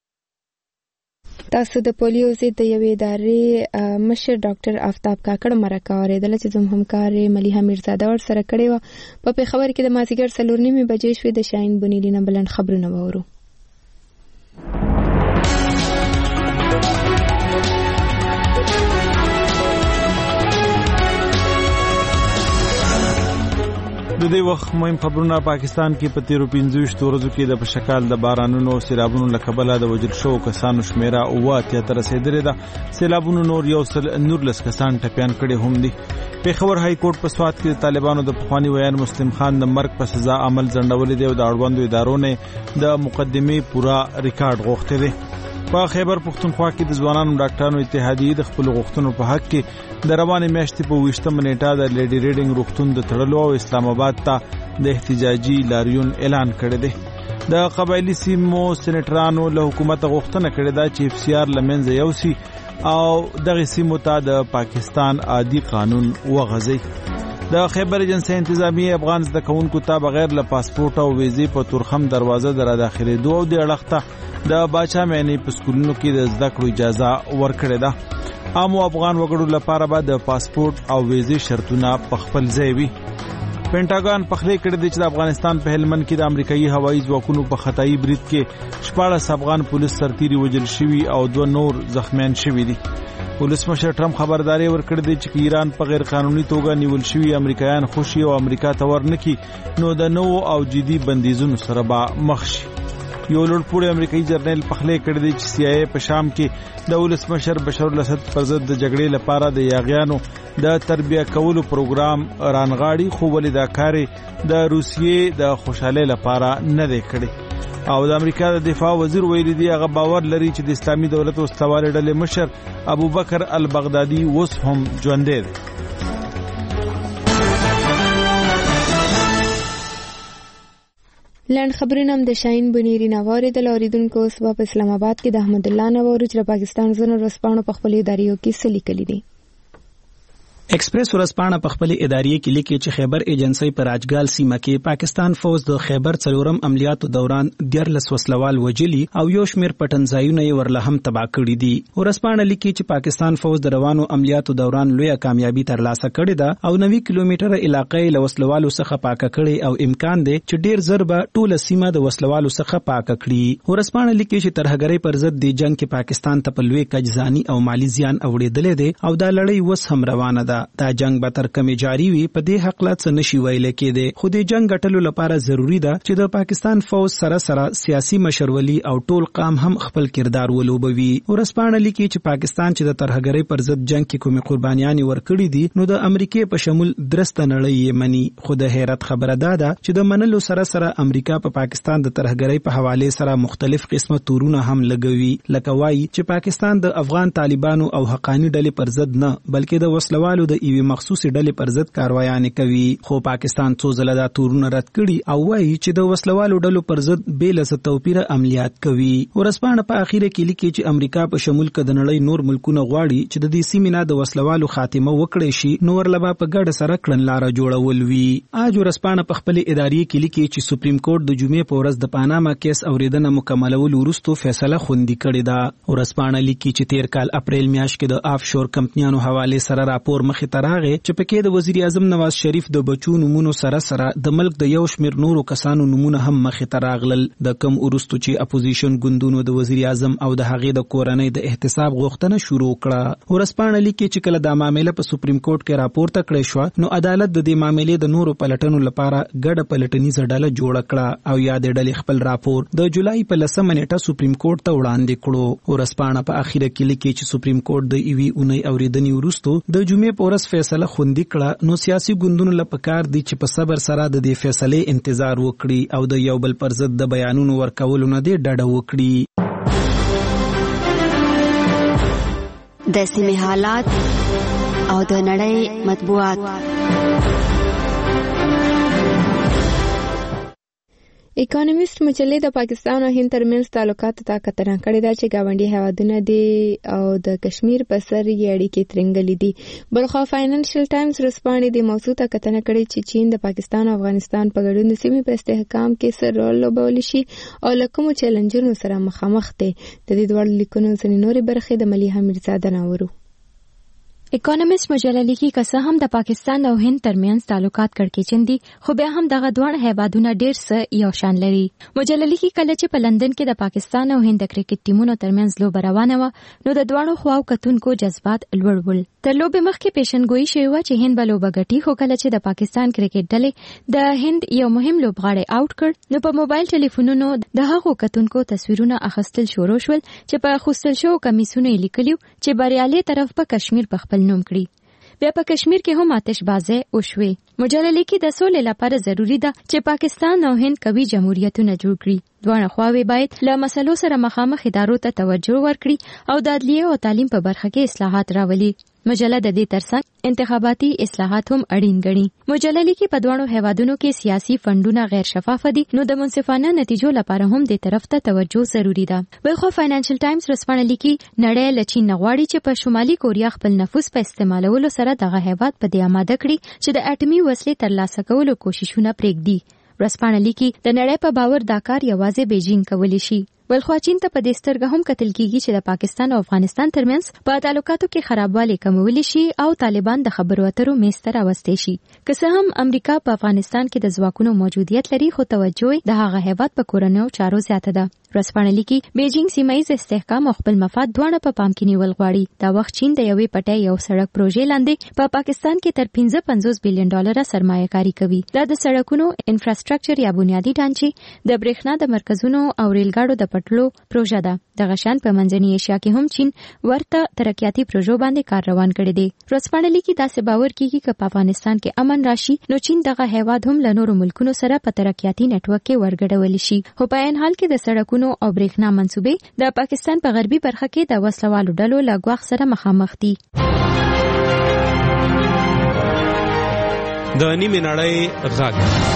تاسو د پولیو ضد د یوې ادارې مشر ډاکټر آفتاب کاکړ مرکه اورېدله چې زموږ همکار ملیحه میرزاده ورسره کړې وه. په پېښور کې د مازدیګر 4:30 بجې شوې. د شاهین بنیلي نه بلند خبرونه به اورو. د دې وخت مهم خبرونه. پاکستان کې په 13 ورځو کې د پشکال د بارانونو او سیلابونو له کبله د وژل شوو کسانو شمیره 78 رسیدلې ده. سیلابونو نور 119 کسان ټپیان کړي هم دي. پېښور های کورټ په سوات کې د طالبانو د پخوانی ویان مسلم خان د مرګ په سزا عمل ځنډولې دی او د اړوندو ادارو نه د مقدمې پورا ریکارډ غوښتي دي. په خیبر پختونخوا کې د ځوانانو ډاکټرانو اتحادیې د خپل غوښتنو په حق کې د روانې میاشتې په 20 نیټه د لیډي ریډینګ روغتون د تړلو او اسلام آباد ته د احتجاجي لاریون اعلان کړی دی. د قبایلی سیمو سېنیټرانو له حکومت غوښتنه کړې ده چې FCR لمنځه یوسي او دغه سیمو ته د پاکستان عادي قانون وغځي. د خیبر ایجنسی انتظامی افغان زده کوونکو ته بغیر له پاسپورت او ویزې په تورخم دروازه در داخلېدو او د اړخته د باچا معنی په سکولونو کې د زده کړو اجازه ورکړې ده. عام افغان وګړو لپاره به د پاسپورت او ویزې شرطونه په خپل ځای وي. پینټاګان پخلی کړی دی چې د افغانستان په هلمند کې د امریکایي هوایي ځواکونو په خطایي برید کې 14 افغان پولیس سرتیري وژل شوي او 2 نور زخمیان شوي دي. پولیس مشر ټرمپ خبرداري ورکړې ده چې ایران په غیر قانوني توګه نیول شوي امریکایان خوشي او امریکا ته ورنکي نو د نوو او جدي بندیزونو سره به مخ شي. یو لوړپوړی امریکایي جرنیل پخلی کړی دی چې CIA په شام کې د ولس مشر بشار الاسد پر ضد د جګړې لپاره د یاغیانو د تربیه کولو پروګرام رانغاړي خو ولې دا کار د روسیې د خوشحالۍ لپاره نه دی کړی. او د امریکا د دفاع وزیر ویلي دی هغه باور لري چې د اسلامي دولت استواري ډلې مشر ابوبکر البغدادي اوس هم ژوندی دی. لاند خبرونه هم د شاهین بنیری نه واردل. اوریدونکو اوس په اسلام آباد کې د احمد الله نه وورو چې پاکستان ځنو رسپانو په خپل اداریو کې څه لیکلي دي. ایکسپریس ورځپاڼه په خپل ادارې کې لیکي چې خیبر ایجنسی پر راجګال سیمه کې پاکستان فوج د خیبر څلورم عملیاتو دوران 14 وسلوال وجلی او یو شمیر پټنځایونه یې ورله هم تباه کړي دي. ورځپاڼه لیکي چې پاکستان فوج د روانو عملیاتو دوران لویه کامیابی ترلاسه کړې ده او 9 کیلومتره علاقې له وسلوالو څخه پاکه کړي او امکان دی چې ډیر زر به ټوله سیمه د وسلوالو څخه پاکه کړي. ورځپاڼه لیکي چې ترهګرۍ پر ضد د جنگ کې پاکستان ته په لوی کجزانی او مالی زیان اوړېدلې دي او دا لړۍ وس هم روانه ده. دا جنگ به تر کومه جاری وي په دې حق لا څه نشي ویل کېده. خو د جنگ غټلو لپاره ضروری ده چې د پاکستان فوج سره سیاسي مشرولي او ټول قام هم خپل کردار ولوبوي. ورسپانه لیکي چې پاکستان چې د ترهګرۍ پر ضد جنگ کې کومه قربانيان ورکړي دي نو د امریکای په شمول درسته نړۍ یې مني. خو د حیرت خبره ده چې د منلو سره امریکا په پاکستان د ترهګرۍ په حواله سره مختلف قسمه تورونه هم لګوي. لکه وایي چې پاکستان د افغان طالبانو او حقانی ډلې پر ضد نه بلکې د وسلوالو د ایوي مخصوصي ډلې پر ضد کاروایانې کوي. خو پاکستان څو ځله دا تورونه رد کړي او وایي چې د وسلوالو ډلو پر ضد بې له توپیره عملیات کوي. ورسپانه په اخیره کې لیکي چې امریکا په شمول کې د نړۍ نور ملکونه غواړي چې د دې سیمې نه د وسلوالو خاتمه وکړي شي نو ورلبا په ګډه سره کړنلاره جوړول وي. اج ورسپانه په خپل ادارې کې لیکي چې سپریم کورټ د جمعې په ورځ د پاناما کیس اوریدنه مکملول وروسته فیصله خوندي کړې ده. ورسپانه لیکي چې 13 کال اپریل میاشت کې د آف شور کمپنیانو حواله سره راپور مخې ته راغی چې پکې د وزیر اعظم نواز شریف د بچو نمونو سره د ملک د یو شمېر نورو کسانو نمونه هم مخې ته راغلل. د کم وروستو چې اپوزیشن ګوندونو د وزیر اعظم او د هغې د کورنۍ د احتساب غوښتنه شروع کړه. ورځپاڼه لیکي چې کله دا معامله په سپریم کورټ کې راپورته کړې شوه نو عدالت د دې معاملې د نورو پلټنو لپاره ګډه پلټنیزه ډله جوړه کړه او یا د ډلې خپل راپور د جولای په 10 نیټه سپریم کورټ ته وړاندې کړو. ورځپاڼه په اخیره کې لیکي چې سپریم کورټ د ایوي اونۍ اوریدنې وروسته د جمعې په ورځ فیصله خوندي کړه نو سیاسي ګوندونو لپاره پکار دي چې په صبر سره د دې فیصلې انتظار وکړي او د یو بل پر ضد د بیانونو ورکولو نه دې ډډه وکړي. د سیمې حالات او د نړۍ مطبوعات. اکانومیست مجلې د پاکستان او هند ترمنځ تعلقاتو ته کتنه کړې ده چې ګاونډي هیوادونه دي او د کشمیر په سر یې اړیکې ترنګلې دي. بلخوا فاینانشل ټایمز ورځپاڼې د موضوع ته کتنه کړې چې چین د پاکستان او افغانستان په ګډون د سیمې په استحکام کې څه رول لوبولی شي او له کومو چیلنجونو سره مخامخ دي. د دې دواړو لیکنو ځینې نورې برخې د ملیحه میرزاده ناورو. اکانومیست مجله لیکي که څه هم د پاکستان او هند ترمنځ تعلقات کړکېچن دي خو بیا هم دغه دواړه هیوادونه ډېر څه یو شان لري. مجله لیکي کله چې په لندن کې د پاکستان او هند کرکټ ټیمونو ترمنځ لوبه روانه وه نو د دواړو خواو کتونکو جذبات لوړ ول. تر لوبې مخکې پیشنګویي شوې وه چې هند به لوبه ګټي خو کله چې د پاکستان کرکټ ډلې د هند یو مهم لوبغاړی آوټ کړ نو په موبایل ټلیفونونو د هغو کتونکو تصویرونه اخیستل شروع شول چې په اخیستل شوو کمیسونو یې لیکلي چې بریالي طرف په کشمیر په خپل نوم کړي. بیا په کشمیر کې هم آتش بازی وشوي. مجله لیکي د سولې لپاره ضروری ده چې پاکستان او هند قوي جمهوریتونه جوړ کړي. دواړه خواوې باید له مسلو سره مخامخ ادارو ته توجه ورکړي او د عدلیه او تعلیم په برخه کې اصلاحات راولي. مجله د دې ترڅنګ انتخاباتي اصلاحات هم اړین ګڼي. مجله لیکي په دواړو هیوادونو کې سیاسي فندونه غیر شفاف دي نو د منصفانه نتیجو لپاره هم دې طرف ته توجه ضروری ده. بلخو فاینانشل ټایمز ورځپاڼه لیکي نړۍ له چین غواړي چې په شمالي کوریا خپل نفوذ په استعمالولو سره دغه هیواد په دې آماده کړي چې د اټومي وسلې ترلاسه کولو کوششونه پرېږدي. ورځپاڼه لیکي د نړۍ په باور دا کار یوازې بیجینګ کولی شي. بلخو چین ته په دې سترګه هم کتل کیږي چې د پاکستان او افغانستان ترمنځ په تعلقاتو کې خرابوالی کمولی شي او طالبان د خبرو اترو میز ته راوستي شي. که څه هم امریکا په افغانستان کې د ځواکونو موجودیت لري خو توجه د هغه هیواد په کورنیو چارو زیاته ده. ورځپاڼه لیکي بیجینګ سیمایي استحکام او خپل مفاد دواړه په پام کې نیول غواړي. دا وخت چین د یوې پټې یو سړک پروژې لاندې په پاکستان کې تر 55 بلین ډالر سرمایه کاری کوي. دا د سړکونو انفراستراکچر یا بنیادی ډانچې د برېښنا د مرکزونو او ریلګاډو د پټلو پروژه ده. دغه شان په منځنۍ ایشیا کې هم چین ورته ترقیاتي پروژو باندې کار روان کړی دی. ورځپاڼه لیکي داسې باور کیږي چې په افغانستان کې امن راشي نو چین دغه هیواد هم له نورو ملکونو سره په ترقیاتي نتورک کې ورګډول شي. خو په عین حال کې د سړکونو او برېښنا منسوبې د پاکستان په غربي برخه کې د وسلوالو ډلو له ګواښ سره مخامخ دي. د نیمې نړۍ غږ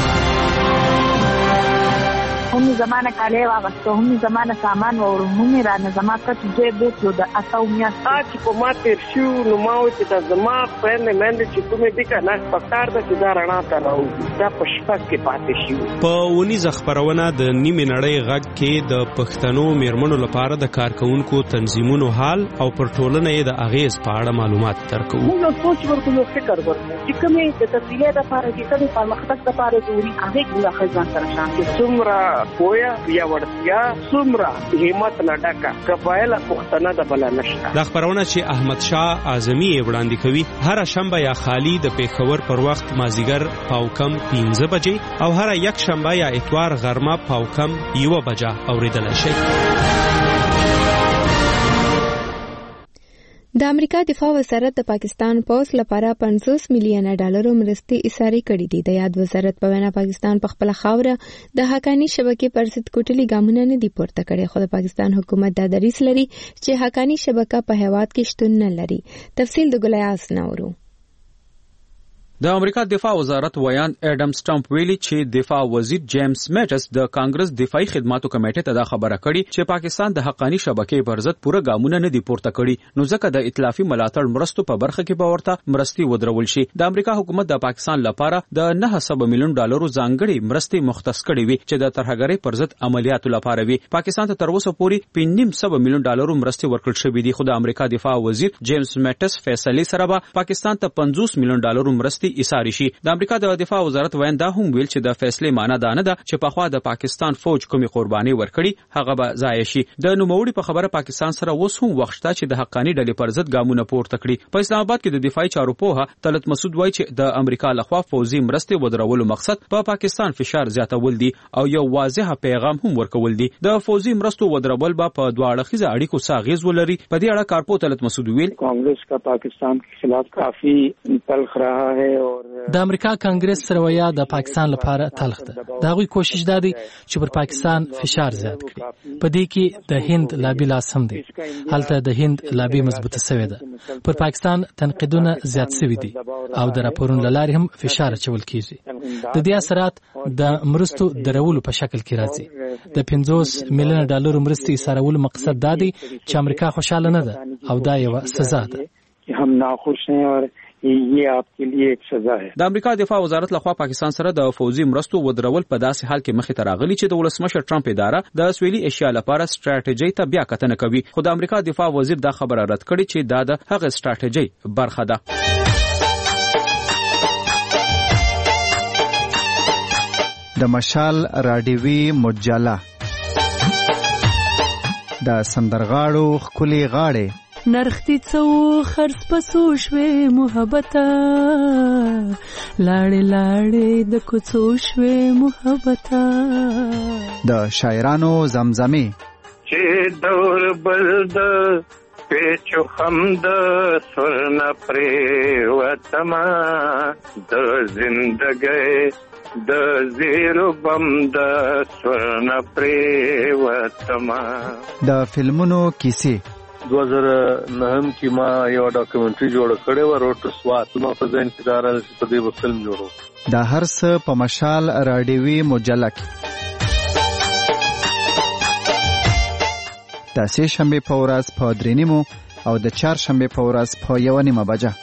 هم زمانه کاله واغسته هم زمانه سامان ورو هم رانه زما کټ دې بوتلو د اتاو میاشت چې په ما تیر شو نو ما و چې د زما پرند مند چې کومې دي کنه پکار د چې دا رڼا ته راو دا پښپک کې پاتې شي. په ونیزه خبرونه د نیمې نړۍ غږ کې د پښتنو میرمنو لپاره د کارکونکو تنظیمونو حال او پر ټولنه یې د اغیز په اړه معلومات درکوو. موږ سوچ ورکو فکر ورکو چې کومې د تفصیلي د لپاره چې کومې پرمختګ لپاره ضروري هغه د خزان سره شان کې څومره پویا یا ورتیا څومره همت لډکا قبایل پښتنه د بل نشته. د خبرونه چې احمد شاه اعظمي وړاندې کوي هر شنبه یا خالی د پیښور پر وخت مازیګر پاوکم 15 بجې او هر یک شنبه یا اتوار غرمه پاوکم 1 بجه اوریدل شي. د امریکا دفاع وزارت د پاکستان پوز لپاره 50 میلیون ډالرو مرستې ایساري کړې دي. د یاد وزارت په وینا پاکستان په خپل خاوره د حقانی شبکې پر ضد کوټلي ګامونه نه دي پورته کړي خو د پاکستان حکومت دا دریځ لري چې حقانی شبکه په هیواد کې شتون نه لري. تفصیل د ګلیاس نورو. د امریکا دفاع وزارت ویان اډم سټامپ ویلي چې دفاع وزیر جیمز میټس د کانګرس دفاعي خدماتو کمیټې ته دا خبره کړې چې پاکستان د حقاني شبکې پر ضد پوره ګامونه نه دي پورته کړي، نو ځکه د ائتلافي ملاتړ مرستو په برخه کې به ورته مرستي ودرول شي. د امریکا حکومت د پاکستان لپاره د 900 میلیون ډالرو ځانګړي مرستي مختص کړې وي چې د ترهګرۍ پر ضد عملیاتو لپاره وي. پاکستان ته تر اوسه پورې 500 میلیون ډالرو مرستي ورکړل شوې دي، خو د امریکا دفاع وزیر جیمز میټس فیصله سره به پاکستان ته 50 میلیون ډالرو مرستي ایساري شي. د امریکا د دفاع وزارت ویان دا هم ویل چې د فیصله معنی دا نه ده چې په خوا د پاکستان فوج کومي قرباني ورکړي هغه به ضایع شي. د نوموړي په خبره پاکستان سره اوس هم وخت شته چې د حقاني ډلې پر ضد ګامونه پورته کړي. په اسلام آباد کې د دفاعي چارو پوها طلعت مسعود وایي چې د امریکا لخوا فوزي مرستې ودرولو مقصد په پاکستان فشار زیاتول دي او یو واضح پیغام هم ورکول دي. د فوزي مرستو ودرول به په دوه اړخیزه اړیکو ساغیز ولري. په دې اړه کارپو طلعت مسعود ویل कांग्रेस का पाकिस्तान के खिलाफ काफी तल्ख रहा है और د امریکا کانګرس رویه د پاکستان لپاره تلخ ده. دا غوي کوشش ده چې پر پاکستان فشار زیات کړي. په دې کې د هند لابي لاس هم دی. هلته د هند لابي مضبوطه شوې ده. پر پاکستان تنقیدونه زیات شوي دي او د راپورونو لاري هم فشار اچول کیږي. د دې اثرات د مرستو درولو په شکل کې راځي. د 50 میلیون ډالر مرستې سارولو مقصد دا دی چې امریکا خوشاله نه ده او دا یو سزا ده. हम नाखुश हैं और ये आपके लिए एक सजा है. د امریکا دفاع وزارت لخوا پاکستان سره د فوزي مرستو ودرول په داسې حال کې مخې ته راغلي چې د ولسمشر ټرمپ اداره د سویلي ایشیا لپاره ستراتیژي ته بیا کتنه کوي، خو د امریکا دفاع وزیر دا خبره رد کړې چې دا د هغه ستراتیژي برخه ده. د مشال راډیوي مجله د سندرغاړو خولي غاړې نرختی څو خرڅ پسو شوې محبته لاړې لاړې د کوڅو شوې محبته د شاعرانو زمزمه چې دور بلد پیچو خمد سرنا پرې وتما د زندګۍ د زیرو بم د سرنا پرې وتما. د فلمونو کیسې 2009 کې ما یو ډاکومنټري جوړ کړی و روټ ټو سوات. ما په ځین کې دارل په دې فلم جوړو. د هر څه په مشال راډیوي مجله کې د سه شنبه په ورځ په 3:30 او د چهار شنبه په ورځ په 1:30 بجه.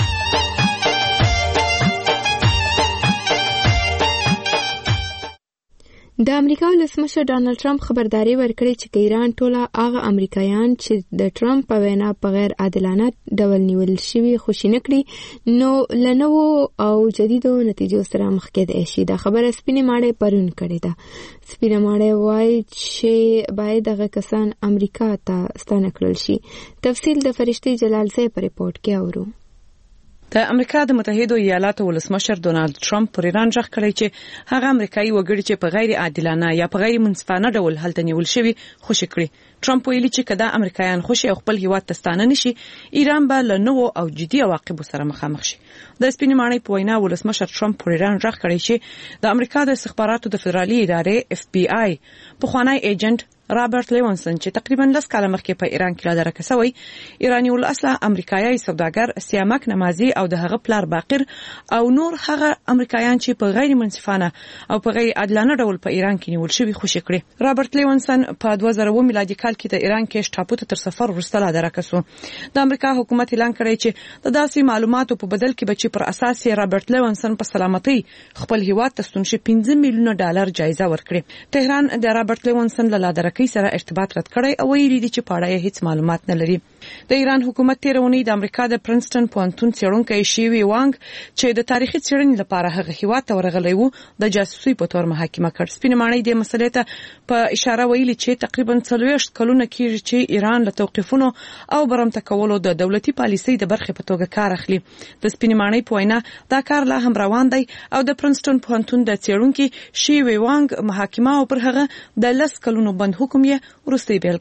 د امریکا ولسمشر ډانلډ ټرمپ خبرداري ورکړې چې ایران ټوله هغه امریکایان چې د ټرمپ په وینا په غیر عادلانه ډول نیول شوي خوشي نه کړي نو لنوو او جديدو نتیجو سره مخ کېدای شي. دا خبره سپینې ماړې پرون کړې ده. سپینې ماړې وایي چې باید هغه کسان امریکا ته ستانه کړل شي. تفصیل د فرشتي جلال زی په ریپورت کې اورو. د امریکا د متحده ایالاتو ولسمشر ډونالد ټرمپ پر ایران ځخ کړی چې هغه امریکایي وګړي چې په غیر عادلانه یا په غیر منصفانه ډول هلته نیول شوي خوشي کړي. ټرمپ ویلي چې کدا امریکایان خوشي او خپل هیواد ته ستانه نشي ایران به له نوو او جدي عواقبو سره مخامخ شي. د سپینې ماڼۍ په وینا ولسمشر ټرمپ پر ایران ځخ کړی چې د امریکا د استخباراتو د فدرالي ادارې FBI پخوانی ایجنټ رابرټ لیونسن چې تقریبا 10 کاله مخکې په ایران کې لادرکه شوی ایرانی ول اصله امریکایي سوداګر سیامک نمازي او د هغه پلار باقر او نور هغه امریکایان چې په غیر منصفانه او په غیر عادلانه ډول په ایران کې نیول شوی خوشي کړي. رابرټ لیونسن په 2000 میلادي کال کې د ایران کې شټاپو ته تر سفر وروسته لادرکه شو. د امریکا حکومت اعلان کړی چې د داسې معلوماتو په بدل کې بچي پر اساس رابرټ لیونسن په سلامتي خپل هیواد ته ستون شي 15 میلیون ډالر جایزه ورکړي. تهران د رابرټ لیونسن لادرکه سره ارتباط رد کړی او ویلي دي چې په اړه یې هیڅ معلومات نه لري. د ایران حکومت تیرونی د امریکا د پرنسټن پوهنتون څېړونکی شیوی وانګ چې د تاریخي څېړنې لپاره هغه هیواد ته ورغلی و د جاسوسي په تور محاکمه کړ. سپینې ماڼۍ د مسلې ته په اشاره ویلي چې تقریبا 40 کلونه کېږي چې ایران له توقیفونو او برمته کولو د دولتي پالیسۍ د برخې په توګه کار اخلي. د سپینې ماڼۍ په وینا دا کار لا هم روان دی او د پرنسټن پوهنتون د څېړونکي شیوی وانګ محاکمه او پر هغه د 10 کلونو بند حکم یې وروستۍ بیلګه ده. د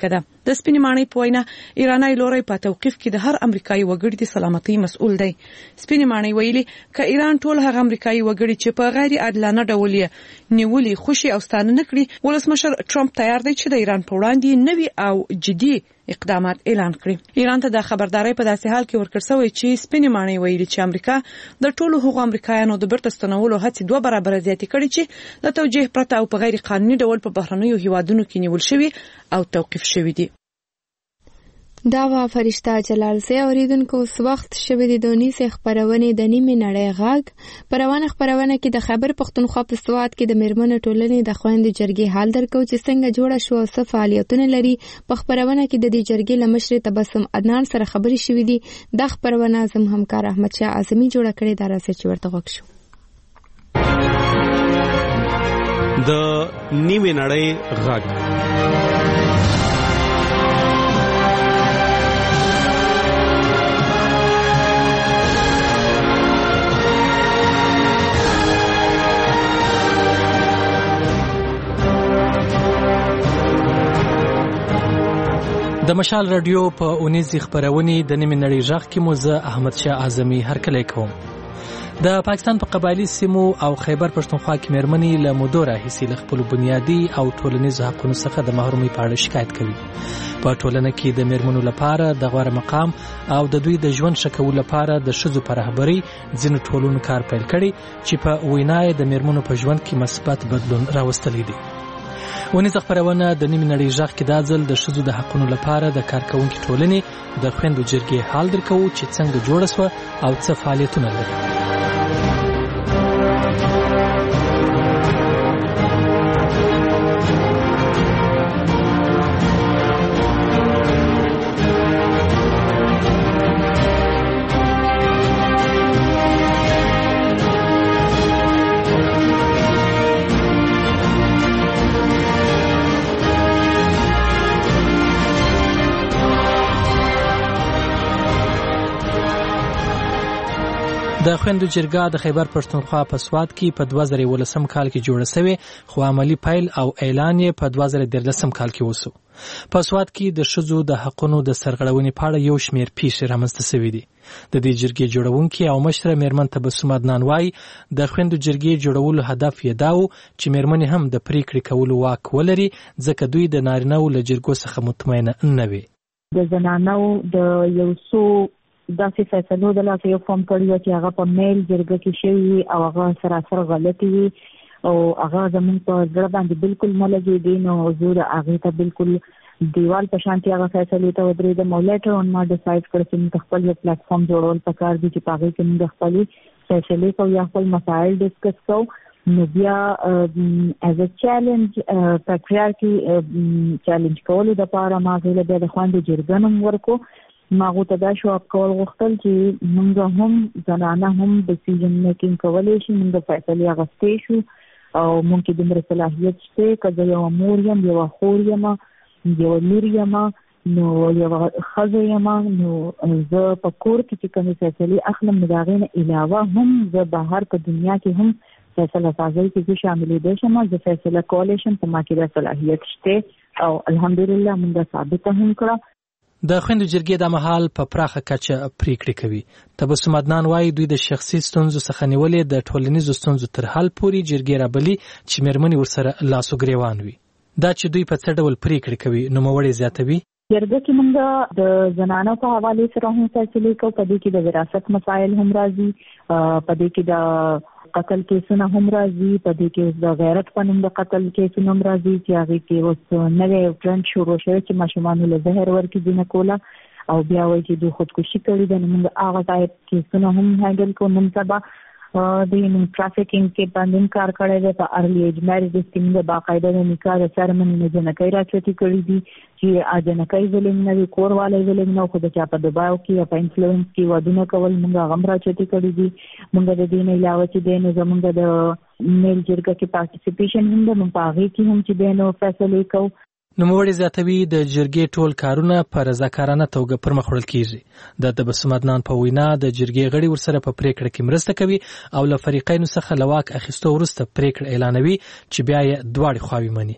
د سپینې ماڼۍ په وینا ایراني لوري په توقيف کې د هر امریکایي وګړي د سلامتۍ مسؤل دی. سپینې ماڼۍ ویلي ک ایران ټول هغه امریکایي وګړي چې په غیر عادلانه ډول نیولي خوشي او ستانه نکړي، ولسمشر ټرمپ تیار دی چې د ایران په وړاندې نوي او جدي اقدامات اعلان کړي. ایران ته د خبرداري په داسې حال کې ورکړ شوی چې سپینې ماڼۍ ویلي چې امریکا د ټولو هغو امریکایانو د بیرته ستنولو هڅې 2 برابر زیاتې کړي چې د توجیه پرته او په غیر قانوني ډول په بهرنیو هیوادونو کې نیول شوی او توقيف شوی دي. دا وا فرشتہ جلال سے اوریدونکو اوس وخت شوی د دونی سه خبرونه د نیمه نړۍ غاګ پروانه خبرونه کې د خیبر پختونخوا په سواد کې د میرمنو ټولنې د خويندې جرګې حال درکو چې څنګه جوړه شو او څه فعالیتونه لري. په خبرونه کې د دې جرګې لمشر تبسم عدنان سره خبري شوې دي. د خبرونه زم همکار احمد شاه اعظمي جوړه کړې دا راځي چې ورته وښ شو. د نیمه نړۍ غاګ د مشال رادیو په اونیزي خبرونه د نیمه نړۍ ژغ کې موزه احمد شاه اعظمي هرکلی کوم. د پاکستان په قبایلی سیمو او خیبر پښتونخوا کې میرمنې له مودو راهیسې له خپل بنیادي او ټولنیز حقوقو څخه د محرومۍ په اړه شکایت کوي. په ټولنه کې د میرمنو لپاره د غوړ مقام او د دوی د ژوند ښه کولو لپاره د ښځو په رهبرۍ ځینې ټولنو کار پیل کړي چې په وینای د میرمنو په ژوند کې مثبت بدلون راوستلی دی. ونیز خبرونه د نیمه نړۍ ژغ کې د ځل د ښځو د حقوقو لپاره د کارکونکو ټولنې د خويندو جرګې حال درکو چې څنګه جوړه شو او څه فعالیتونه لري. د خويندو جرګه د خیبر پښتونخوا په سواد کې په 2013 کال کې جوړه شوې، خو عملی پیل او اعلان یې په 2013 کال کې وسو. په سواد کې د ښځو د حقوقو د سرغړونې په اړه یو شمېر پیښې رامنځته شوې دي. د دې جرګې جوړونکي او مشره میرمن تبسم عدنان وايي د خويندو جرګې جوړولو هدف یې دا و چې میرمنې هم د پریکړې کولو واک ولري، ځکه دوی د نارینه‌و له جرګو څخه مطمئنه نه وي. د زنانو د یو څو داسې فیصلو د لاسه یو فارم کړی چې هغه په میل جرګه کې شوی او هغه سراسر غلطي وي او هغه زموږ په زړه باندې بالکل نه لګېدی، نو حضور هغې ته بالکل دیوال په شانتي هغه فیصلې ته ودرېدم او لیټر اون ما ډیسایډ کړ چې موږ خپل یو پلیټفارم جوړول پکار دي چې په هغې کې موږ خپلې فیصلې کوو یا خپل مسایل ډسکس کوو. نو بیا ایز ا چیلنج پیټریارکي چیلنج کولو دپاره ما هغې له بیا د خویندو جرګه نوم ورکړو. ما غوته دا شو کول غوښتل چې موږ هم زنانه هم ډیسیژن میکینګ کولی شي، موږ فیصلې اخیستی شو او موږ کې دومره صلاحیت شته که زه یوه مور یم، یوه خور یم، یوه لور یم، نو یوه ښځه یم، نو زه په کور کې چې کومې فیصلې اخلم نو د هغې نه علاوه هم زه بهر په دنیا کې هم فیصله سازۍ کې زه شاملېدی شم، زه فیصله کولی شم، په ما کې دا صلاحیت شته او الحمدلله موږ ثابته هم کړه. د خويندو جرګې د مهال په پراخه کچه پریکړې کوي. تبسم عدنان وايي دوی د شخصي ستونزو څخه نیولې د ټولنیزو ستونزو تر حل پورې جرګې رابلي چې میرمنې ورسره لاس و ګریوان وي. دا چې دوی په څه ډول پریکړې کوي نوموړی زیاتوي. جرګه کې موږ د زنانو په حوالې سره هم فیصلې کوو، په دې کې د وراثت مسایل هم راځي، په دې کې د قتل کیسونه هم راځي، په دې کې د غیرت په نوم د قتل کیسونه هم راځي چې هغې کې اوس نوی ټرند شروع شوی چې ماشومانو له زهر ورکړي زینه کوله او بیا وایي چې دوی خودکشي کړې ده. نو موږ هغه ټایپ کیسونه هم هینډل کوو. نن سبا د ټرافیکینګ کې باندې کار کړی دی، په ارلی ایج میریجز کې موږ باقاعده د نکاح د سرمنې نه جنکۍ راچوتې کړي دي چې جنکۍ ظلم نه وي، کور والی ظلم نه، خو د چا په دباو کې یا په انفلوئنس کې ودونه کول موږ هغه هم راچوتې کړي دي. موږ د دې نه علاوه چې دی نو زموږ د میل جرګه کې پارټیسیپیشن هم ده، موږ په هغې کې هم چې دی نو فیصلې کوو. نوموړی زیاتوي د جرګې ټول کارونه په رضاکارانه توګه پرمخ وړل کیږي. د تبسم عدنان په وینا د جرګې غړي ورسره په پریکړه کې مرسته کوي او له فریقینو څخه له واک اخیستو وروسته پریکړه اعلانوي چې بیا یې دواړې خواوې مني.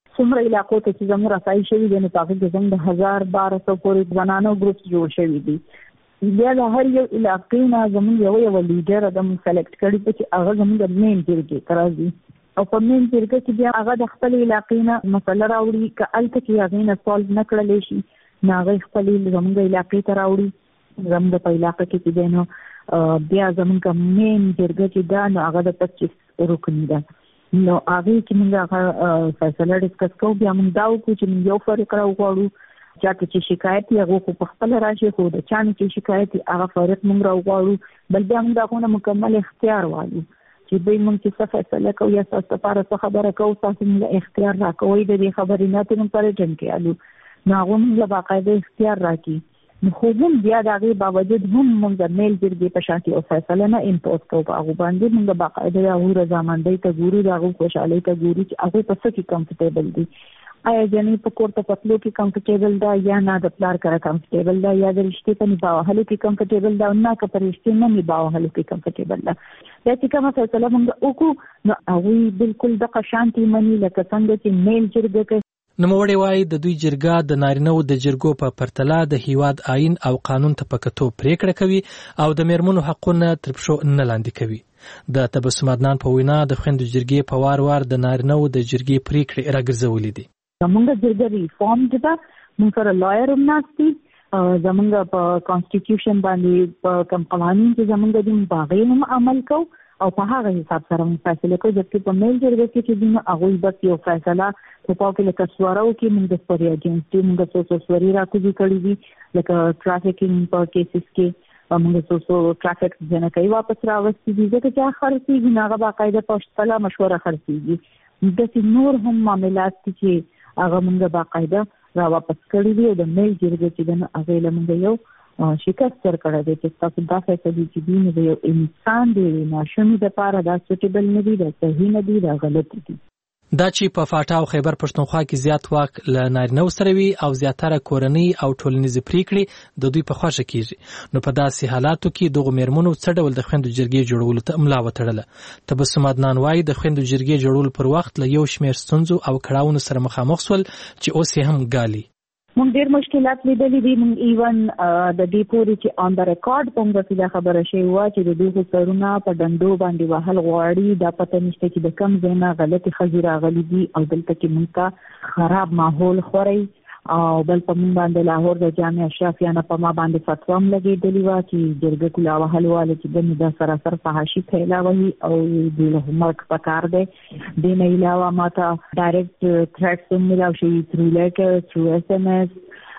څومره علاقو ته چې زموږ رسایي شوي دي نو په هغه کې زموږ د 1200 پورې ځوانانو ګروپ جوړ شوي دي. بیا د هر یو علاقې نه زموږ یو لیډر د سلیکټ کړي چې هغه زموږ مین جرګې ته راځي او په مین جرګه کې بیا هغه د خپل علاقې نه مسله راوړي که هلته کې هغې نه سالو نه کړلی شي نو هغه خپل زموږ علاقې ته راوړي. زموږ په علاقه کې چې دی نو بیا زموږ مین جرګه چې ده نو هغه د 25 رکني ده نو هغې کې موږ هغه فیصله ډسکس کوو. بیا موږ دا وکړو چې موږ یو فریق راوغواړو چاته چې شکایت یې هغه په خپل راشي خو د چا نه چې شکایت هغه فریق موږ راوغواړو بل بیا موږ هغه مکمل اختیار والو چې دوی موږ چې څه فیصله کوو یا ستاسو لپاره څه خبره کوو تاسو موږ اختیار راکوئ د دې خبرې نه ته موږ پرې ټن کېالو نو هغه موږ باقاعده اختیار راکړي نو خو هم بیا د هغې باوجود هم موږ د میل جرګې په شان او فیصله نه امپوز کوو په هغو باندې موږ باقاعده د هغوی رضامندۍ ته ګورو د هغوی خوشحالۍ ته ګورو چې هغوی په څه کې کمفرټیبل دي. آیا جنې په کور ته پتلو کې کمفرټیبل ده یا نه د پلار کره کمفرټیبل ده یا د رشتې په نبا وهلو کې کمفرټیبل ده نه که په رشتې نه نبا وهلو کې کمفرټیبل ده. یا چې کومه فیصله موږ وکړو نو هغوی بالکل دغه شانتي مني لکه څنګه چې میل جرګه کوي. نوموړی وایي د دوی جرګه د نارینه‌و د جرګو په پرتله د هیواد آئین او قانون ته په کتو پریکړه کوي او د میرمنو حقونه تر پښو نه لاندې کوي. د تبسم عدنان په وینا د خویندو جرګې په وار وار د نارینه‌و د جرګې پریکړې راګرځولې دي. زمونږ جرګه ریفارم ده موږ سره لایر هم ناست دي زمونږ په کانسټیټیوشن باندې په کوم قوانین چې زمونږ دي په هغې هم عمل کوو او په هغه حساب سره موږ فیصله کوو. ځکه په میل جرګه کې چې دي نو هغوی بس یو فیصله په پاو کې لکه سوارو کې موږ د سپوري اجنسي موږ څو سواري راکوزي کړي دي لکه ټرافیکینګ په کیسز کې موږ څو ټرافیک جنکۍ واپس راوستي دي ځکه چې هغه خرڅېږي نو هغه باقاعده په خپله مشوره خرڅېږي. داسې نور هم معاملات دي چې هغه موږ باقاعده را واپس کړي دي او د میل جرګې چې ده نو هغې له موږ یو شکست ورکړی دی چې تاسو دا فیصلې چې دي نو د یو انسان د ناشوني دپاره دا سوټیبل نه دي دا صحیح نه دي دا غلط دي. دا چې په فاټا او خیبر پښتونخوا کې زیات واک له نارینه‌و سره وي او زیاتره کورنۍ او ټولنیزې پریکړې د دوی په خوښه کیږي نو په داسې حالاتو کې دغو میرمنو څه ډول د خویندو جرګې جوړولو ته ملا وتړله. تبسم عدنان وایي د خویندو جرګې جوړولو پر وخت له یو شمېر ستونزو او کړاوونو سره مخامخ شول چې اوس یې هم ګالي. موږ ډېر مشکلات لیدلي دي. موږ ایون د دې پورې چې آن د ریکارډ په موږ دا خبره شوې وه چې د دوی سرونه په ډنډو باندې وهل غواړي دا پته نشته چې د کوم ځای نه غلطې ښځې راغلي دي او دلته کې موږ ته خراب ماحول خورئ او بل په موږ باندې لاهور د جامع اشرافیه نه په ما باندې فتوا هم لګېدلې وه چې جرګه کولا وهل واله چې د دا سراسر فحاشي پھیلاوي او دوی له مرګ په کار دی. دې نه علاوه ما ته ډایرکټ تھریټس هم میلاو شوي تھرو لیټر تھرو SMS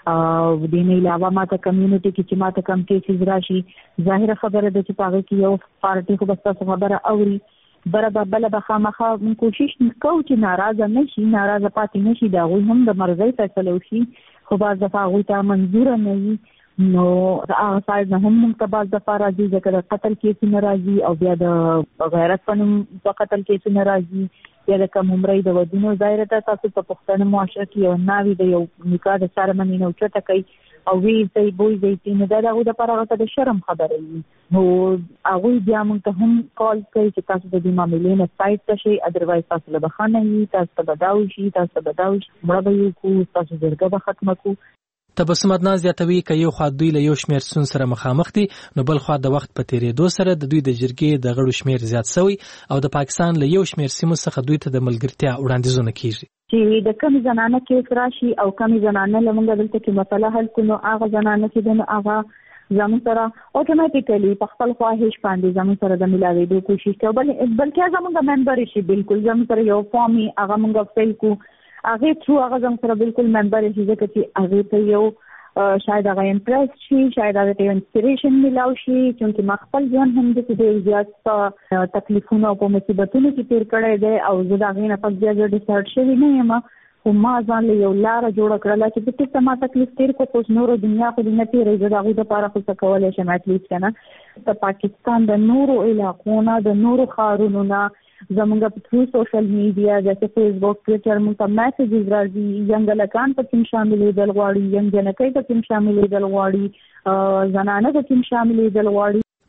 او دې نه علاوه ما ته کمیونټي کې چې ما ته کم کیسز راشي ظاهره خبره ده چې په هغه کې یو پارټي خو بس تاسو خبره اوري بله به خامخا موږ کوشش کوو چې ناراضه نه شي ناراضه پاتې نه شي د هغوی هم د مرضۍ فیصله وشي خو بعض دفعه هغوی ته منظوره نه وي نو د هغه سایډ نه هم موږ ته بعض دفعه راځي ځکه د قتل کیسونه راځي او بیا د غیرت په نوم په قتل کیسونه راځي یا د کم عمرۍ د ودونو ظاهره ته تاسو په پښتنه معاشره کې یو ناوي د یو نکاح د سرمني نه اوچته کوي او وی ځای بوی ځای چې نو دا د هغوی دپاره هغه ته د شرم خبره وي نو هغوی بیا موږ ته هم کال کوي چې تاسو د دې معاملې نه سایډ ته شئ ادروایز تاسو له بخښنه وي تاسو ته به دا وشي تاسو ته به دا وشي مړه به یې کړو ستاسو جرګه به ختمه کړو. تبسم عدنان زیاتوي که یو خوا دوی له یو شمېر ستونزو سره مخامخ دي نو بل خوا د وخت په تېرېدو سره د دوی د جرګې د غړو شمېر زیات شوی او د پاکستان له یو شمېر سیمو څخه دوی ته د ملګرتیا وړاندیزونه کیږي چې د کمې زنانه کیس راشي او کمې زنانه له موږ دلته کې مسله حل کړو نو هغه زنانه چې ده نو هغه زموږ سره اټومیټیکلي په خپل خواهش باندې زموږ سره د ملاوېدو کوشش کوي بلکې زموږ ممبر شي بالکل زموږ سره یو فارم هغه موږ فیل کړو هغې تھرو هغه زموږ سره بالکل ممبر شي ځکه چې هغې ته یو شاید هغه امپریس شي شاید هغه ته انسپریشن میلاو شي چونکې ما خپل ژوند هم داسې ډېر زیات تکلیفونو او په مصیبتونو کې تېر کړی دی او زه د هغې نه پس بیا زه ډیسایډ شوې نه یم خو ما ځان له یو لاره جوړه کړله چې په ټیک ما تکلیف تېر کړو خو نورو دنیا خو دې نه تېروي زه د هغوی دپاره خو څه کولی شم اټلیسټ که نه د پاکستان د نورو علاقو نه د نورو ښارونو نه زمونږ په تھرو سوشل میډیا جیسے فیسبوک ټویټر موږ ته میسیجز راځي ینګ هلکان په کې شاملېدل غواړي ینګ جنکۍ په کې شاملېدل غواړي زنانه په کې شاملېدل غواړي.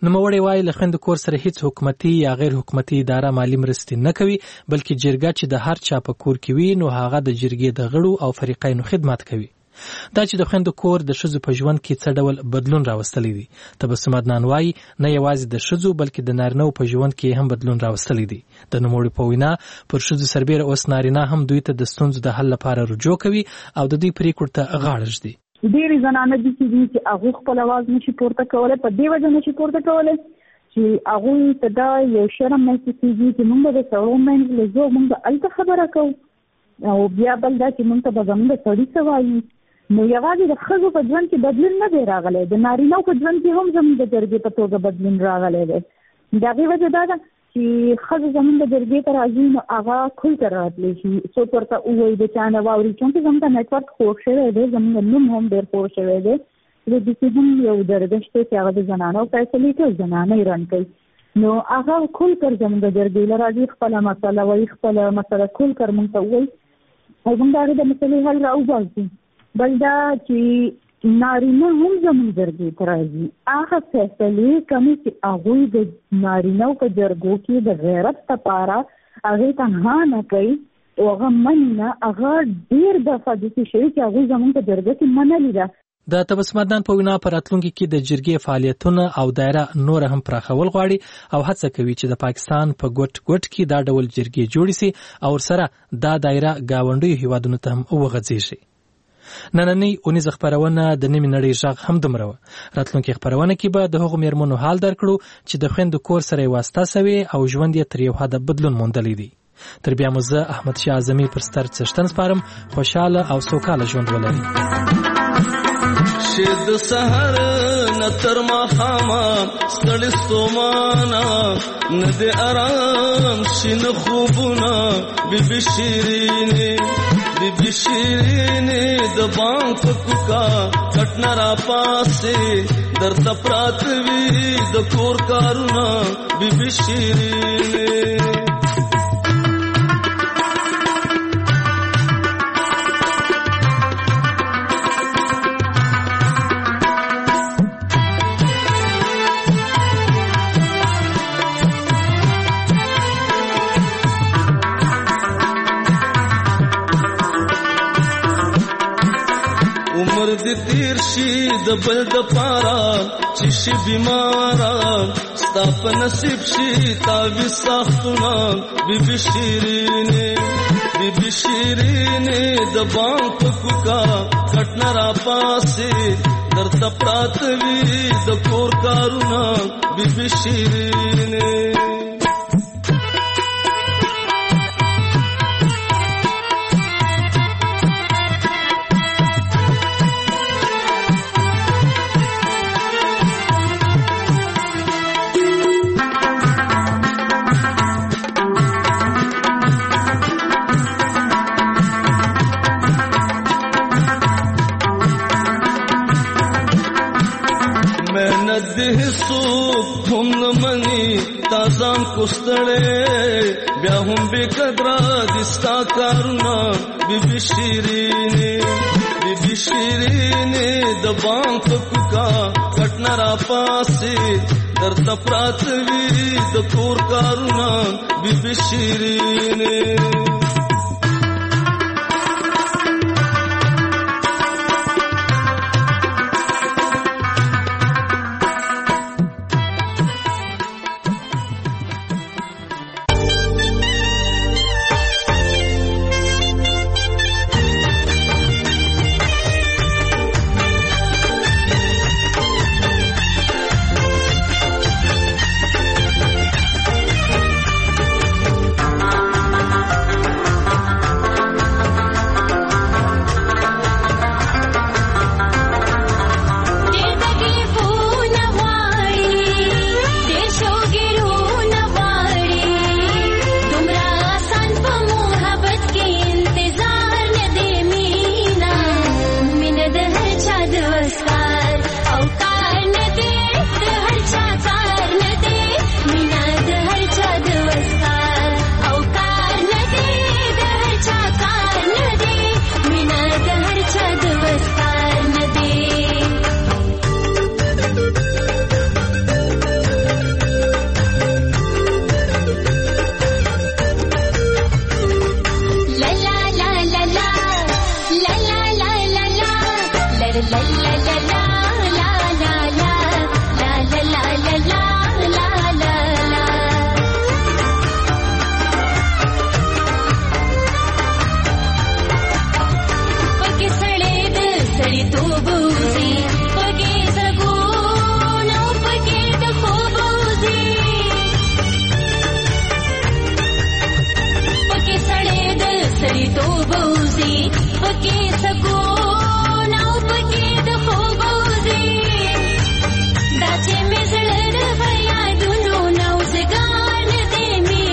نوموړی وایي له خویندو کور سره هیڅ حکومتي یا غیر حکومتي اداره مالی مرستې نه کوي، بلکې جرګه چې د هر چا په کور کې وي نو هغه د جرګې د غړو او فریقینو خدمت کوي. دا چې د خویندو کور د ښځو په ژوند کې څه ډول بدلون راوستلی دی. تبسم عدنان وایي نه یوازې د ښځو بلکې د نارینه‌و په ژوند کې هم بدلون راوستلی دی. د نوموړي په وینا پر ښځو سربیره اوس نارینه هم دوی ته د ستونزو د حل لپاره رجوع کوي او د دوی پریکړو ته غاړه ږدي. ډېرې زنانه دي چې هغوی خپل اواز نشي پورته کولی، په دې وجه نشي پورته کولی چې هغوی ته دا یو شرم محسوسېږي چې موږ به د سړو منځ له زوږ موږ به هلته خبره کوو، او بیا بل دا چې موږ ته به زموږ د سړي څه وایي. نو یوازې د ښځو په ژوند کې بدلون نه دی راغلی، د نارینه‌و په ژوند کې هم زموږ د جرګې په توګه بدلون راغلی دی. د هغې وجه دا ده چې ښځو زموږ د جرګې ته راځي نو هغه کل ته راتلی شي، څوک ورته ووایي د چا نه واوري، چونکې زموږ د نیټورک خوږ شوی دی، زموږ نوم هم ډېر خوږ شوی دی. د دې هم یو جرګه شته چې هغه د زنانو فیصلې ټول زنانې رن کوي، نو هغه کل کر زموږ د جرګې له راځي، خپله مسله وایي، خپله مسله کل کر موږ ته ووایي او موږ د هغې د مسلې حل راوباسو. بل دا چې نارینه هم زموږ جرګې ته راځي، هغه فیصلې کوي چې هغوی د نارینه‌و په جرګو کې د غیرت لپاره هغې ته ها نه کوي او هغه مني نه، هغه ډېر دفعه داسې شوي چې هغوی زموږ په جرګه کې منلي ده. د تبسم عدنان په وینا په راتلونکي کې د جرګې فعالیتونه او دایره نور هم پراخول غواړي او هڅه کوي چې د پاکستان په ګوټ ګوټ کې دا ډول جرګې جوړې سي او سره دا دایره ګاونډیو هیوادونو ته هم وغځېږي. نننۍ اونیزه خپرونه د نیمې نړۍ غږ هم دومره وه. راتلونکي خپرونه کې به د هغو میرمنو حال درکړو چې د خویندو کور سره یې واسطه سوې او ژوند یې تر یو حده بدلون موندلی دی. تر بیا مو زه احمد شاه اعظمي پر ستر څښتن سپارم. خوشحاله او سوکاله ژوند ولرئ. شد سحر نتر مخاما ستړي ستومانا ند آرام شین خوبنا بیبي شیرینی بیبي شیرینی د بانک کوکا کټنا را پاسه درته پراتوي د کور کارونا بیبي شیرینی. عمر دې تیر شي د بل د پارا چې شي بیمارا ستا په نصیب شي تاوي ساختونه بیبي شیرینی بیبي شیرینی د بانک کوکا کټنا را پاسه درته پراتوي د کور کارونا بیبي شیرینی. هم نمنی تازان کوستړې بیا هم به قدر دستا کارونا بیبي شیرینی بیبي شیرینی د بانک کوکا کټنا را پاسه درته پراتوي د کور کارونا بیبي شیرینی. خوبوزي پکې سکون او پکې د خوبوزي دا چې مې زړه د یادونو نو زګان دې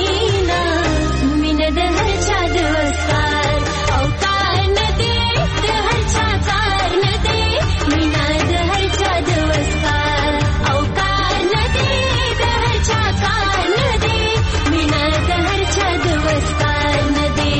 مینا د هر چا د وسار او کار نه دې د هر چا کار نه دې مینا د هر چا د وسار او کار نه دې د هر چا کار نه دې مینا د هر چا د وسار نه دې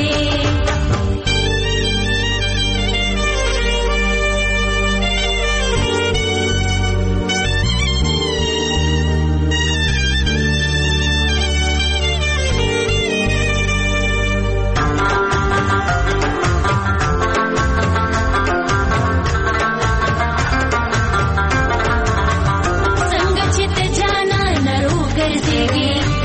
څنګه چې ته جانا نرو ګرځېږي